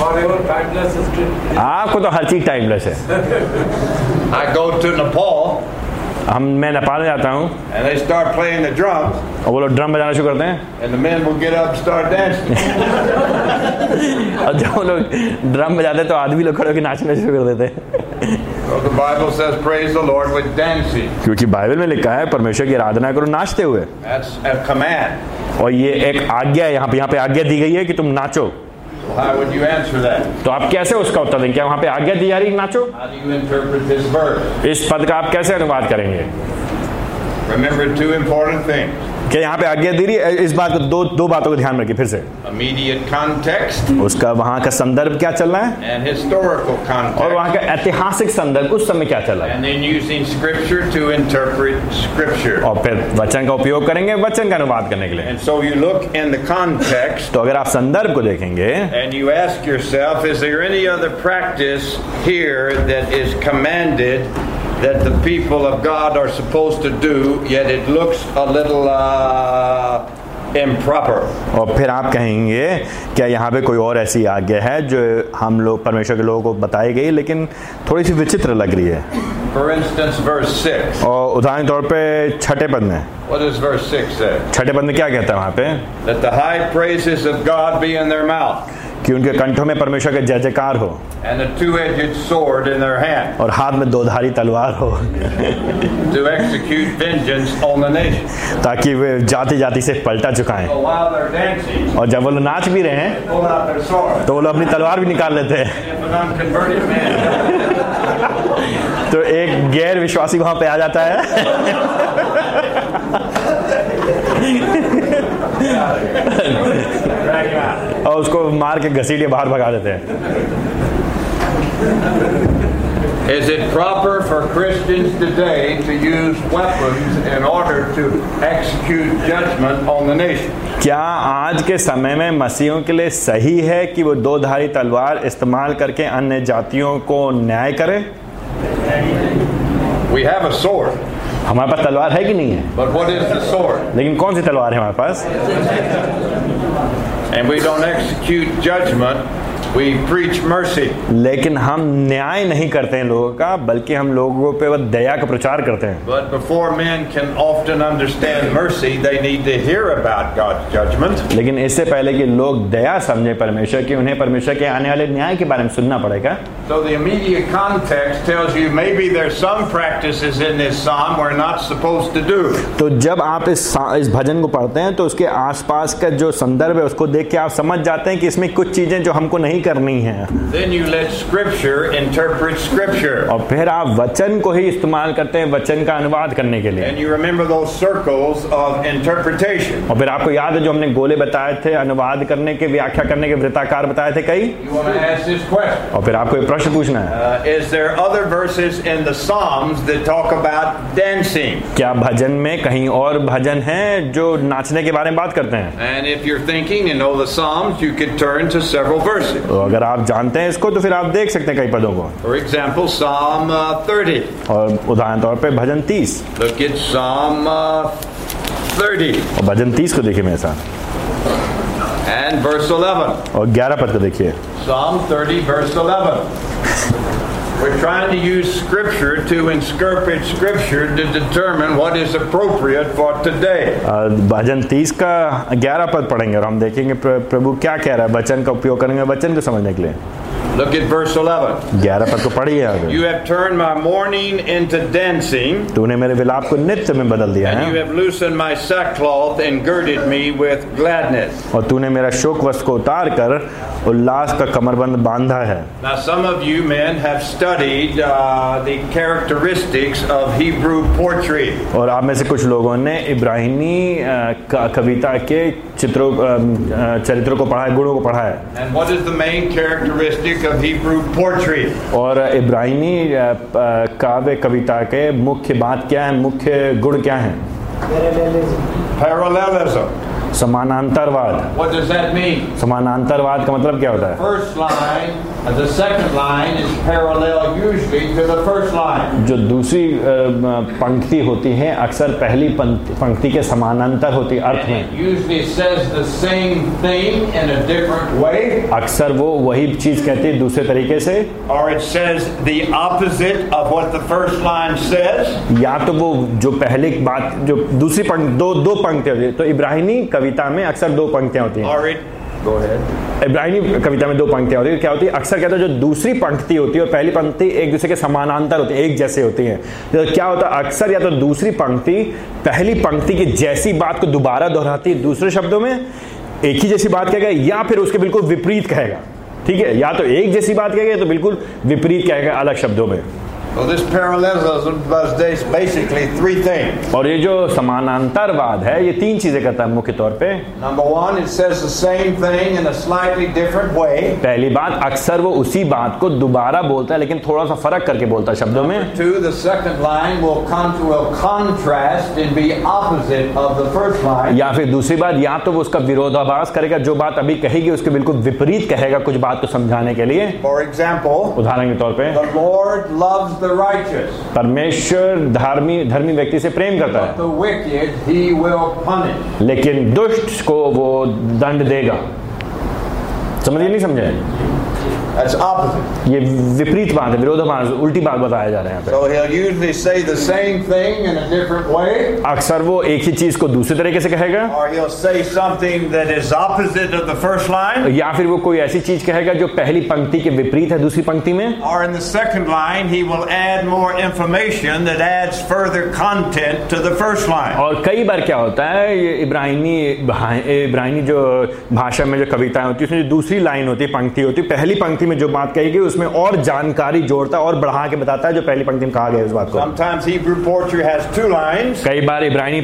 S2: आपको तो हर चीज टाइमलेस है।
S1: I go to Nepal
S2: हम मैं नेपाल में जाता हूँ
S1: and they start playing the drums
S2: और वो लोग ड्रम बजाना शुरू करते हैं
S1: and the men will get up and start dancing.
S2: और जब वो लोग ड्रम बजाते हैं तो आदमी लोग खड़े होकर नाचना शुरू कर देते हैं।
S1: So the Bible says, praise the Lord with dancing.
S2: क्योंकि बाइबल में लिखा है परमेश्वर की आराधना करो नाचते हुए,
S1: That's a command.
S2: और ये एक आज्ञा है। यहाँ पे यहाँ पे आज्ञा दी गई है कि तुम नाचो।
S1: How would you answer that?
S2: तो आप कैसे उसका उत्तर देंगे? क्या वहाँ पे आज्ञा दी जा रही नाचो?
S1: How do you interpret this verse?
S2: इस पद का आप कैसे अनुवाद करेंगे?
S1: Remember two important things.
S2: क्या यहाँ पे आज्ञा दी रही है? इस बात को दो दो बातों को ध्यान रखिए फिर से।
S1: Immediate context
S2: उसका वहाँ का संदर्भ क्या चल रहा है,
S1: and historical
S2: और
S1: context.
S2: वहाँ का ऐतिहासिक संदर्भ उस समय क्या चल रहा है,
S1: And then using scripture to interpret scripture.
S2: और फिर वचन का उपयोग करेंगे वचन का अनुवाद करने के लिए।
S1: And so you look in the context
S2: तो अगर आप संदर्भ को देखेंगे
S1: and you ask yourself, is there any other practice here that is commanded that the people of God are supposed to do, yet it looks a little uh, improper?
S2: और फिर आप कहेंगे क्या यहाँ पे कोई और ऐसी आज्ञा है जो हम लोग परमेश्वर के लोगों को बताई गई लेकिन थोड़ी सी विचित्र लग रही है?
S1: For instance, verse six.
S2: और उदाहरण तौर पे छठे पद में,
S1: What does verse six say?
S2: छठे पद में क्या कहता है वहाँ पे?
S1: That the high praises of God be in their mouth,
S2: कि उनके कंठों में परमेश्वर का जय जयकार हो,
S1: and a two-edged sword in their hand,
S2: और हाथ में दो धारी तलवार हो,
S1: to execute vengeance on the nation.
S2: ताकि वे जाति जाति से पलटा चुकाएं।
S1: So while they're dancing,
S2: और जब वो लोग नाच भी रहे हैं
S1: pull out their sword.
S2: तो वो लोग अपनी तलवार भी निकाल लेते हैं।
S1: If an unconverted man
S2: तो एक गैर विश्वासी वहां पे आ जाता है और उसको मार के घसीट के बाहर भगा देते हैं।
S1: Is it proper for Christians today to use weapons in order to execute judgment on the nation?
S2: क्या आज के समय में मसीहियों के लिए सही है कि वो दो धारी तलवार इस्तेमाल करके अन्य जातियों को न्याय करें?
S1: We have a sword.
S2: हमारे पास तलवार है कि नहीं है?
S1: But what is the sword?
S2: लेकिन कौन सी तलवार है हमारे पास?
S1: And we don't execute judgment, we preach mercy.
S2: लेकिन हम न्याय नहीं करते हैं लोगों का, बल्कि हम लोगों पे वो दया का प्रचार करते हैं।
S1: But before men can often understand mercy, they need to hear about God's judgment.
S2: लेकिन इससे पहले कि लोग दया समझे परमेश्वर की, उन्हें परमेश्वर के आने वाले न्याय के बारे में सुनना पड़ेगा।
S1: So the immediate context tells you maybe there's some practices in this psalm we're not supposed to do.
S2: तो जब आप इस इस भजन को पढ़ते हैं तो उसके आसपास का जो संदर्भ है उसको देख के आप समझ जाते हैं कि इसमें कुछ चीजें जो हमको नहीं करनी है।
S1: Then you let scripture interpret scripture.
S2: और फिर आप वचन को ही इस्तेमाल करते हैं वचन का अनुवाद करने के लिए।
S1: And you remember those circles of interpretation.
S2: और फिर आपको याद है जो हमने गोले बताए थे अनुवाद करने के, व्याख्या करने के, वृत्ताकार बताए थे कई।
S1: You want to ask this question?
S2: और फिर आपको एक प्रश्न पूछना है,
S1: Uh, is there other verses in the Psalms that talk about dancing?
S2: क्या भजन में कहीं और भजन हैं जो नाचने के बारे में बात करते हैं?
S1: And if you're thinking and know the Psalms, you could turn to several verses.
S2: तो अगर आप जानते हैं इसको तो फिर आप देख सकते हैं कई पदों को।
S1: For example, Psalm uh, thirty.
S2: और उदाहरण तौर पे भजन तीस,
S1: Look at Psalm uh, thirty
S2: और भजन तीस को देखिए मेरे साथ,
S1: and verse eleven.
S2: और ग्यारह पद को देखिए।
S1: Psalm thirty, verse eleven. We're trying to use Scripture to interpret Scripture to determine what is appropriate for today.
S2: भजन तीस का ग्यारह पद पढ़ेंगे और हम देखेंगे प्रभु क्या कह रहा है, वचन का उपयोग करेंगे वचन को समझने के लिए।
S1: Look at verse eleven.
S2: ग्यारह पद को पढ़िए आगे।
S1: You have turned my mourning into dancing,
S2: तूने मेरे विलाप को नृत्य में बदल दिया
S1: and you
S2: है,
S1: have loosened my sackcloth and girded me with gladness.
S2: और तूने मेरा शोक वस्त्र को उतार कर उल्लास का कमरबंद बांधा है।
S1: Now, some of you men have studied uh, the characteristics of Hebrew poetry.
S2: और आप में से कुछ लोगों ने इब्राहिमी कविता के चित्रों चरित्रों को पढ़ा है, गुणों को पढ़ा है।
S1: And what is the main characteristic of Hebrew poetry?
S2: और इब्राहिमी काव्य कविता के मुख्य बात क्या है, मुख्य गुण क्या है?
S1: Parallelism.
S2: समानांतरवाद।
S1: What does that mean?
S2: समानांतरवाद का मतलब क्या होता है?
S1: First line, uh, the second line is parallel usually to the first line.
S2: जो दूसरी पंक्ति होती है अक्सर पहली पंक्ति के समानांतर होती है अर्थ में।
S1: It usually says the same thing in a different way.
S2: अक्सर वो वही चीज कहती है दूसरे तरीके से,
S1: Or it says the opposite of what the first line says.
S2: या तो वो जो पहली बात जो दूसरी पंक्ति दो दो पंक्तियां होती है, तो इब्राहिमी कविता में अक्सर दो पंक्तियां होती हैं।
S1: Or it Go ahead.
S2: इब्रानी कविता में दो पंक्तियां होती है, क्या होती है? अक्सर कहते हैं जो दूसरी पंक्ति होती है और पहली पंक्ति एक दूसरे के समानांतर होती है, एक जैसे होती हैं। तो क्या होता है, अक्सर या तो दूसरी पंक्ति पहली पंक्ति की जैसी बात को दोबारा दोहराती है, दूसरे शब्दों में एक ही जैसी बात कहेगा, या फिर उसके बिल्कुल विपरीत कहेगा। ठीक है, या तो एक जैसी बात कहेगा तो बिल्कुल विपरीत कहेगा अलग शब्दों में।
S1: So this parallelism does basically three things.
S2: और ये जो समानांतरवाद है ये तीन चीजें करता है मुख्य तौर पे।
S1: Number one, it says the same thing in a slightly different way.
S2: पहली बात, अक्सर वो उसी बात को दोबारा बोलता है लेकिन थोड़ा सा फर्क करके बोलता है शब्दों में।
S1: Number two, the second line will con will contrast and be opposite of the first line.
S2: या फिर दूसरी बात, या तो वो उसका विरोधाभास करेगा, जो बात अभी कहेगी उसके बिल्कुल विपरीत कहेगा कुछ बात को समझाने के लिए।
S1: For example,
S2: उदाहरण के तौर पे,
S1: the Lord loves the righteous.
S2: परमेश्वर धर्मी धर्मी व्यक्ति से प्रेम करता
S1: But
S2: है,
S1: the wicked he will punish.
S2: लेकिन दुष्ट को वो दंड देगा। समझिए नहीं समझे?
S1: That's opposite.
S2: ये विपरीत बात है, विरोधाभास, उल्टी बात बताया जा रहा है यहाँ
S1: So he'll usually say the same thing in a different way.
S2: पे। अक्सर वो एक ही चीज को दूसरे तरीके से कहेगा,
S1: Or he'll say something that is opposite of the first line.
S2: या फिर वो कोई ऐसी चीज कहेगा जो पहली पंक्ति के विपरीत है दूसरी पंक्ति में।
S1: Or in the second line, he will add more information that adds further content to the first line.
S2: और कई बार क्या होता है, ये इब्रानी इब्रानी जो भाषा में जो कविताएं होती है उसमें जो दूसरी लाइन होती है, पंक्ति होती है, पहली पंक्ति में जो बात कही गई उसमें और जानकारी जोड़ता है और बढ़ा के बताता है जो पहली पंक्ति में कहा गया उस बात को।
S1: Sometimes Hebrew poetry has two lines.
S2: कई बार इब्रानी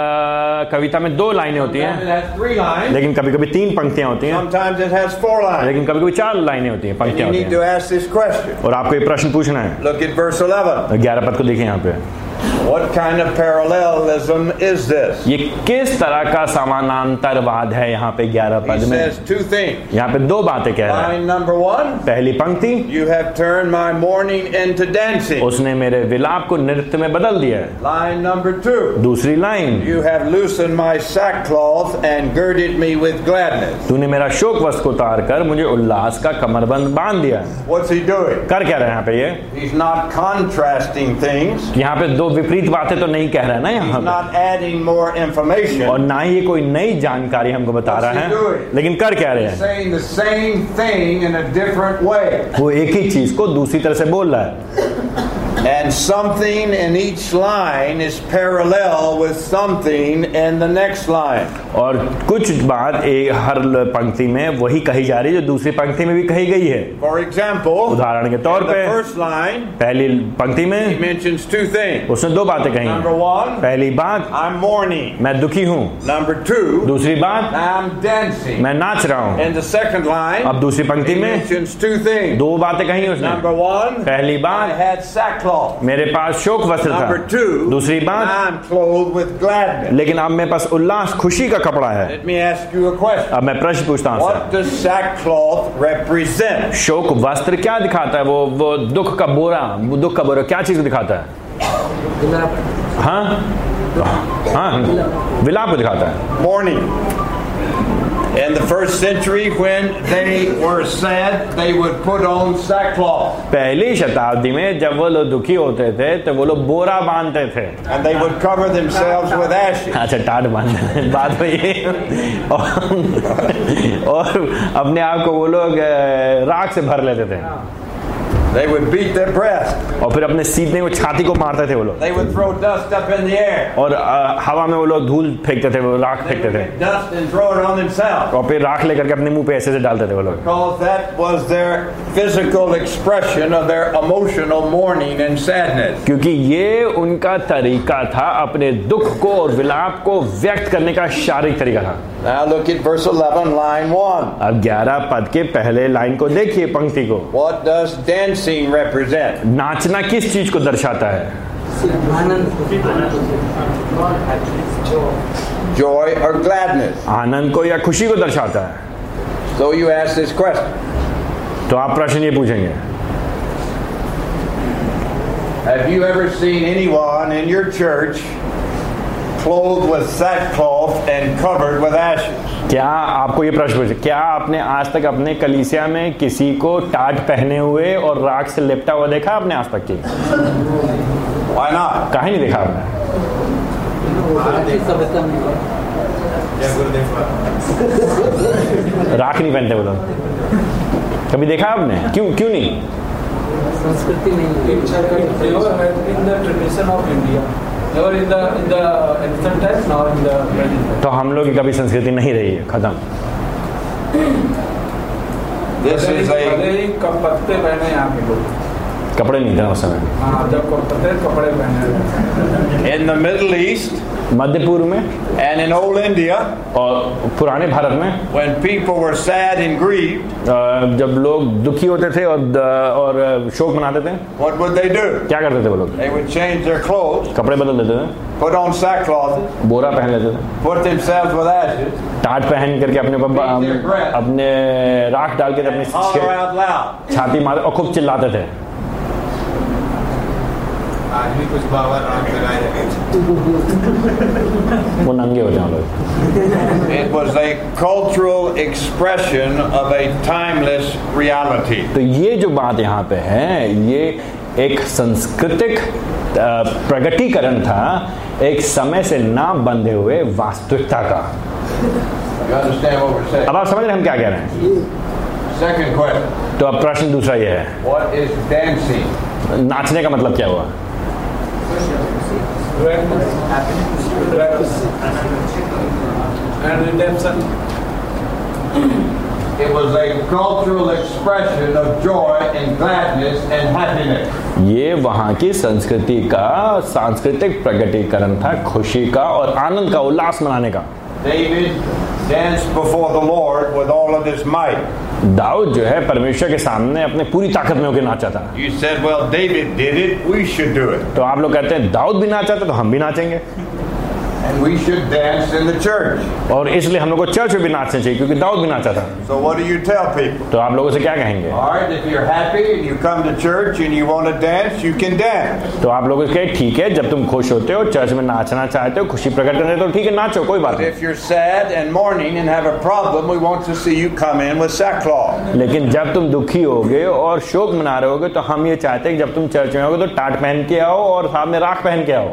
S2: कविता में दो लाइनें होती
S1: Sometimes it
S2: हैं,
S1: has three lines.
S2: लेकिन कभी कभी तीन पंक्तियां होती हैं,
S1: Sometimes it has four lines.
S2: लेकिन कभी कभी चार लाइनें होती हैं,
S1: And
S2: पंक्तियां
S1: you
S2: होती
S1: need to
S2: हैं।
S1: ask this question.
S2: और आपको ये प्रश्न पूछना है।
S1: Look at verse eleven.
S2: ग्यारह पद को देखिए यहाँ पे,
S1: What kind of parallelism is this?
S2: ये किस तरह का समानांतरवाद है यहाँ पे ग्यारह
S1: He
S2: पद में।
S1: says two things.
S2: यहाँ पे दो बातें कह रहा है।
S1: Line number one,
S2: पहली पंक्ति,
S1: you have turned my mourning into dancing.
S2: उसने मेरे विलाप को नृत्य में बदल दिया है।
S1: Line number two,
S2: दूसरी line,
S1: you have loosened my sackcloth and girded me with gladness.
S2: तूने मेरा शोक वस्त्र को उतार कर मुझे उल्लास का कमरबंद बांध दिया।
S1: What's he doing?
S2: कर क्या रहे हैं यहाँ पे? ये
S1: He's not contrasting things.
S2: यहाँ पे दो विपरीत बातें तो नहीं कह रहा है ना यहाँ
S1: He's
S2: पे,
S1: not adding more information.
S2: और ना ही ये कोई नई जानकारी हमको बता रहा है, लेकिन कर क्या रहे
S1: He's
S2: हैं?
S1: saying the same thing in a different way.
S2: वो एक ही चीज को दूसरी तरह से बोल रहा है।
S1: And something in each line is parallel with something in the next line.
S2: और कुछ बात एक हर पंक्ति में वही कही जा रही है जो दूसरी पंक्ति में भी कही गई है।
S1: For example,
S2: उदाहरण के तौर
S1: in the
S2: पे
S1: first line,
S2: पहली पंक्ति
S1: he
S2: में
S1: mentions two things.
S2: उसने दो बातें कही
S1: Number
S2: हैं।
S1: one,
S2: पहली बात,
S1: I'm mourning.
S2: मैं दुखी हूँ।
S1: Number two,
S2: दूसरी बात,
S1: I'm dancing.
S2: मैं नाच रहा हूँ।
S1: In the second line,
S2: अब दूसरी पंक्ति
S1: he
S2: में
S1: mentions two things.
S2: दो बातें कही उसने।
S1: Number one,
S2: पहली
S1: I
S2: बात,
S1: had sackcloth.
S2: मेरे पास शोक वस्त्र
S1: Number
S2: था।
S1: two,
S2: दूसरी बात,
S1: I'm clothed with gladness.
S2: लेकिन अब मेरे पास उल्लास खुशी का कपड़ा है।
S1: Let me ask you a question.
S2: अब मैं प्रश्न पूछता हूँ
S1: What does sackcloth represent?
S2: शोक वस्त्र क्या दिखाता है? वो वो दुख का बोरा, वो दुख का बोरा क्या चीज को दिखाता है? हाँ हाँ, विलाप को दिखाता है।
S1: Mourning. In the first century, when they were sad, they would put on sackcloth.
S2: पहली शताब्दी में जब वो लोग दुखी होते थे तो वो लोग बोरा बांधते थे।
S1: And they would cover themselves with ashes.
S2: अच्छा, टाट बांधते थे बात हुई। और, और अपने आप को वो लोग अ, राख से भर लेते थे।
S1: They would beat their breast.
S2: और फिर अपने सीने को छाती को मारते थे वो लोग।
S1: They would throw dust up in the air.
S2: और अ, हवा में वो लोग धूल फेंकते थे, वो राख
S1: They
S2: फेंकते
S1: would
S2: थे,
S1: get dust and throw it on themselves.
S2: और फिर राख लेकर के अपने मुंह पे ऐसे से डालते थे वो लोग।
S1: Because that was their physical expression of their emotional mourning and sadness.
S2: क्योंकि ये उनका तरीका था अपने दुख को और विलाप को व्यक्त करने का शारीरिक तरीका था।
S1: Now look at verse eleven, line one.
S2: अब ग्यारह पद के पहले लाइन को देखिए, पंक्ति को।
S1: What does dancing represent?
S2: नाचना किस चीज को दर्शाता है?
S1: Joy or gladness?
S2: आनंद को या खुशी को दर्शाता है।
S1: So you ask this question.
S2: तो आप प्रश्न ये पूछेंगे,
S1: Have you ever seen anyone in your church clothed with sackcloth and covered with ashes?
S2: क्या आपको ये प्रश्न पूछे, क्या आपने आज तक अपने कलीसिया में किसी को टाट पहने हुए और राख से लिपटा हुआ देखा आपने आज तक की?
S1: Why not?
S2: काहे नहीं देखा आपने?
S7: सभ्यता में
S2: राख नहीं पहनते वो लोग, कभी देखा आपने? क्यों क्यों नहीं?
S7: संस्कृति नहीं है।
S8: In the tradition of India, never in the in the ancient times, nor in the present time.
S2: तो हम लोग की कभी संस्कृति नहीं रही है, खत्म।
S1: This is a
S8: कम पत्ते पहने यहाँ के लोग,
S2: कपड़े नहीं थे उस समय।
S8: हाँ जब पत्ते कपड़े पहने।
S1: in the Middle East
S2: मध्य पूर्व में
S1: and in old India,
S2: और पुराने भारत में
S1: when people were sad and grieved,
S2: जब लोग दुखी होते थे और और शोक मनाते थे,
S1: what would they do?
S2: क्या करते थे वो लोग?
S1: They would change their clothes,
S2: कपड़े बदल देते थे,
S1: put on sackcloth,
S2: बोरा पहन लेते थे,
S1: put themselves with ashes,
S2: टाट पहन करके अपने ऊपर अपने राख डाल के अपनी
S1: holler out loud.
S2: छाती मार और खूब चिल्लाते थे।
S3: आज भी कुछ बाबा राग लगाए रखे,
S2: वो नंगे हो जाए लोग।
S1: It was a cultural expression of a timeless reality.
S2: तो ये जो बात यहाँ पे है, ये एक सांस्कृतिक प्रगटीकरण था, एक समय से ना बंधे हुए वास्तविकता का।
S1: You understand what we're saying?
S2: अब आप समझ रहे हैं हम क्या कह रहे हैं?
S1: Second question.
S2: तो अब प्रश्न दूसरा ये है,
S1: What is dancing?
S2: नाचने का मतलब क्या हुआ?
S8: And redemption.
S1: It was a cultural expression of joy and gladness and happiness.
S2: ये वहाँ की संस्कृति का सांस्कृतिक प्रगटीकरण था, खुशी का और आनंद का, उल्लास मनाने का।
S1: David danced before the Lord with all of his might.
S2: Dawood जो है परमेश्वर के सामने अपने पूरी ताकत में होकर नाचा था।
S1: You said, well, David did it, we should do it.
S2: तो आप लोग कहते हैं दाऊद भी नाचा था तो हम भी नाचेंगे,
S1: And we should dance in the church.
S2: और इसलिए हम लोग को चर्च में भी नाचना चाहिए क्योंकि दाऊद भी नाचा था।
S1: So what do you tell people?
S2: तो आप लोगों से क्या कहेंगे?
S1: All right, if you're happy and you come to church and you want to dance, you can dance.
S2: तो आप लोगों से कहे ठीक है, जब तुम खुश होते हो, चर्च में नाचना चाहते हो, खुशी प्रकट करते हो, तो ठीक है नाचो, कोई बात
S1: But
S2: नहीं।
S1: if you're sad and mourning and have a problem, we want to see you come in with sackcloth.
S2: लेकिन जब तुम दुखी होगे और शोक मना रहे होगे तो हम ये चाहते हैं कि जब तुम चर्च में आओगे तो टाट पहन के आओ और साथ में राख पहन के आओ।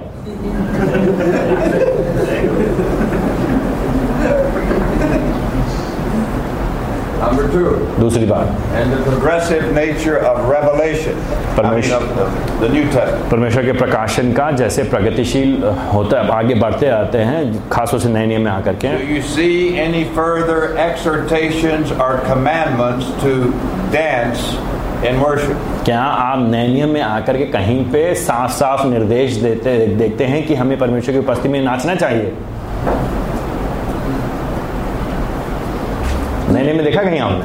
S1: Number two.
S2: दूसरी बात,
S1: And the progressive nature of revelation. I mean, of the, the New Testament.
S2: परमेश्वर के प्रकाशन का जैसे प्रगतिशील होता है, आगे बढ़ते आते हैं, खासतौर से नए नियम में आकर के।
S1: Do you see any further exhortations or commandments to dance in worship?
S2: क्या आप नए नियम में आकर के कहीं पे साफ साफ निर्देश देते देखते हैं कि हमें परमेश्वर की उपस्थिति में नाचना चाहिए? नए नियम में देखा कहीं आपने?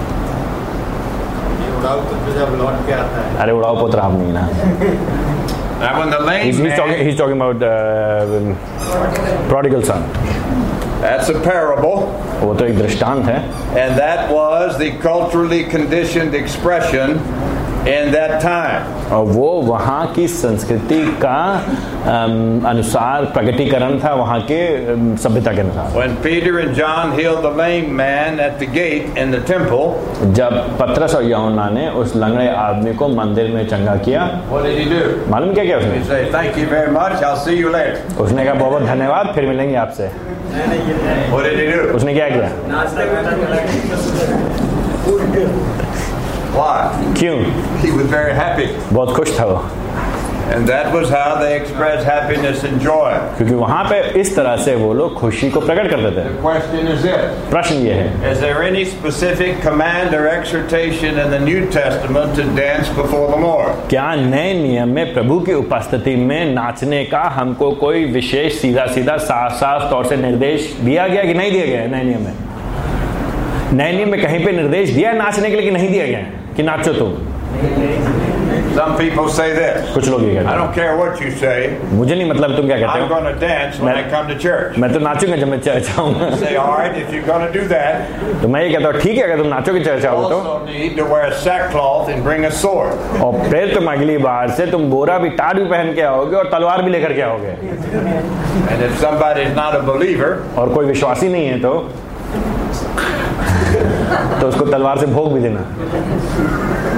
S3: उड़ाऊ पुत्र जब लौट के आता है,
S2: अरे उड़ाओ पुत्र आप नहीं ना।
S1: Now when the lame
S2: He's, he's
S1: man,
S2: talking. He's talking about uh, prodigal son.
S1: that's a parable,
S2: वो तो एक दृष्टांत है,
S1: and that was the culturally conditioned expression in that time.
S2: और वो वहाँ की संस्कृति का अम, अनुसार प्रगटीकरण था, वहाँ के अम, सभ्यता के अनुसार।
S1: When Peter and John healed the lame man at the gate in the temple,
S2: जब पतरस और यूहन्ना ने उस लंगड़े आदमी को मंदिर में चंगा किया,
S1: what did he do?
S2: मालूम क्या किया
S1: He
S2: उसने?
S1: said, "Thank you very much. I'll see you later."
S2: उसने कहा बहुत बहुत धन्यवाद, फिर मिलेंगे आपसे।
S1: What did he do?
S2: उसने क्या किया?
S1: Why?
S2: क्यों?
S1: He was very happy,
S2: बहुत खुश था वो,
S1: and that was how they expressed happiness and joy.
S2: क्योंकि वहाँ पे इस तरह से वो लोग खुशी को प्रकट करते थे।
S1: The question is this:
S2: प्रश्न ये है,
S1: is there any specific command or exhortation in the New Testament to dance before the Lord?
S2: क्या नए नियम में प्रभु की उपस्थिति में नाचने का हमको कोई विशेष सीधा सीधा साफ साफ तौर से निर्देश दिया गया कि नहीं दिया गया है? नए नियम में नए नियम में कहीं पे निर्देश दिया है नाचने के लिए कि नहीं दिया गया है कि नाचो तुम?
S1: Some people say this:
S2: कुछ लोग ये कहते
S1: I
S2: हैं,
S1: don't care what you say,
S2: मुझे नहीं मतलब तुम क्या कहते
S1: I'm
S2: हो,
S1: going to dance when I come to church.
S2: मैं तो नाचूंगा जब मैं चर्च आऊंगा।
S1: Say, all right, if you're going to do that,
S2: तो मैं ये कहता हूँ ठीक है, अगर तुम नाचोगे चर्च
S1: you
S2: आओगे तो,
S1: also need to wear sackcloth and bring a sword.
S2: और फिर तुम अगली बार से तुम बोरा भी टाट भी पहन के आओगे और तलवार भी लेकर के आओगे।
S1: And if somebody is not a believer,
S2: और कोई विश्वासी नहीं है तो तो उसको तलवार से भोग भी देना।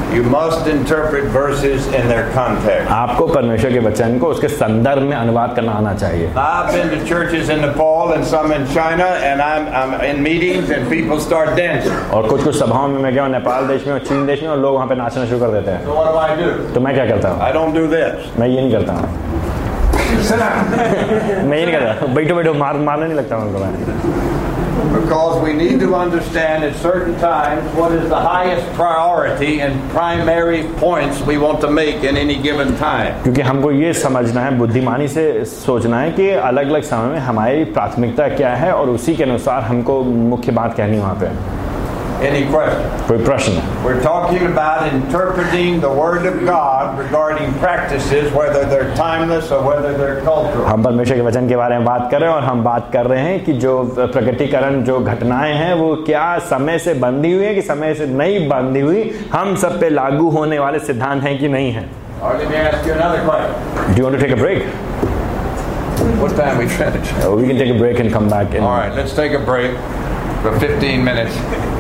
S1: You must interpret verses in their context.
S2: आपको परमेश्वर के वचन को उसके संदर्भ में अनुवाद करना आना चाहिए.
S1: I've been to churches in Nepal and some in China, and I'm I'm in meetings and people start dancing.
S2: और कुछ कुछ सभाओं में मैं गया हूँ नेपाल देश में और चीन देश में और लोग वहाँ पे नाचना शुरू कर देते हैं.
S1: So what do I do?
S2: तो मैं क्या करता हूँ?
S1: I don't do this.
S2: मैं ये नहीं करता हूँ. मैं ये नहीं करता. बैठो बैठो मार मारने नहीं लगता उनको मैं.
S1: Because we need to understand at certain times what is the highest priority and primary points we want to make in any given time.
S2: क्योंकि हमको ये समझना है, बुद्धिमानी से सोचना है कि अलग अलग समय में हमारी प्राथमिकता क्या है और उसी के अनुसार हमको मुख्य बात कहनी वहाँ पे.
S1: Any question?
S2: कोई प्रश्न?
S1: We're talking about interpreting the Word of God regarding practices, whether they're timeless or whether they're cultural.
S2: हम परमेश्वर के वचन के बारे में बात कर रहे हैं और हम बात कर रहे हैं कि जो प्रकटीकरण जो घटनाएं हैं वो क्या समय से बंधी हुई है कि समय से नहीं बंधी हुई, हम सब पे लागू होने वाले सिद्धांत हैं कि नहीं है.
S1: Or let me ask you another question.
S2: Do you want to take a break?
S1: What time we finish?
S2: Uh, we can take a break and come back. And
S1: all right, let's take a break for fifteen minutes.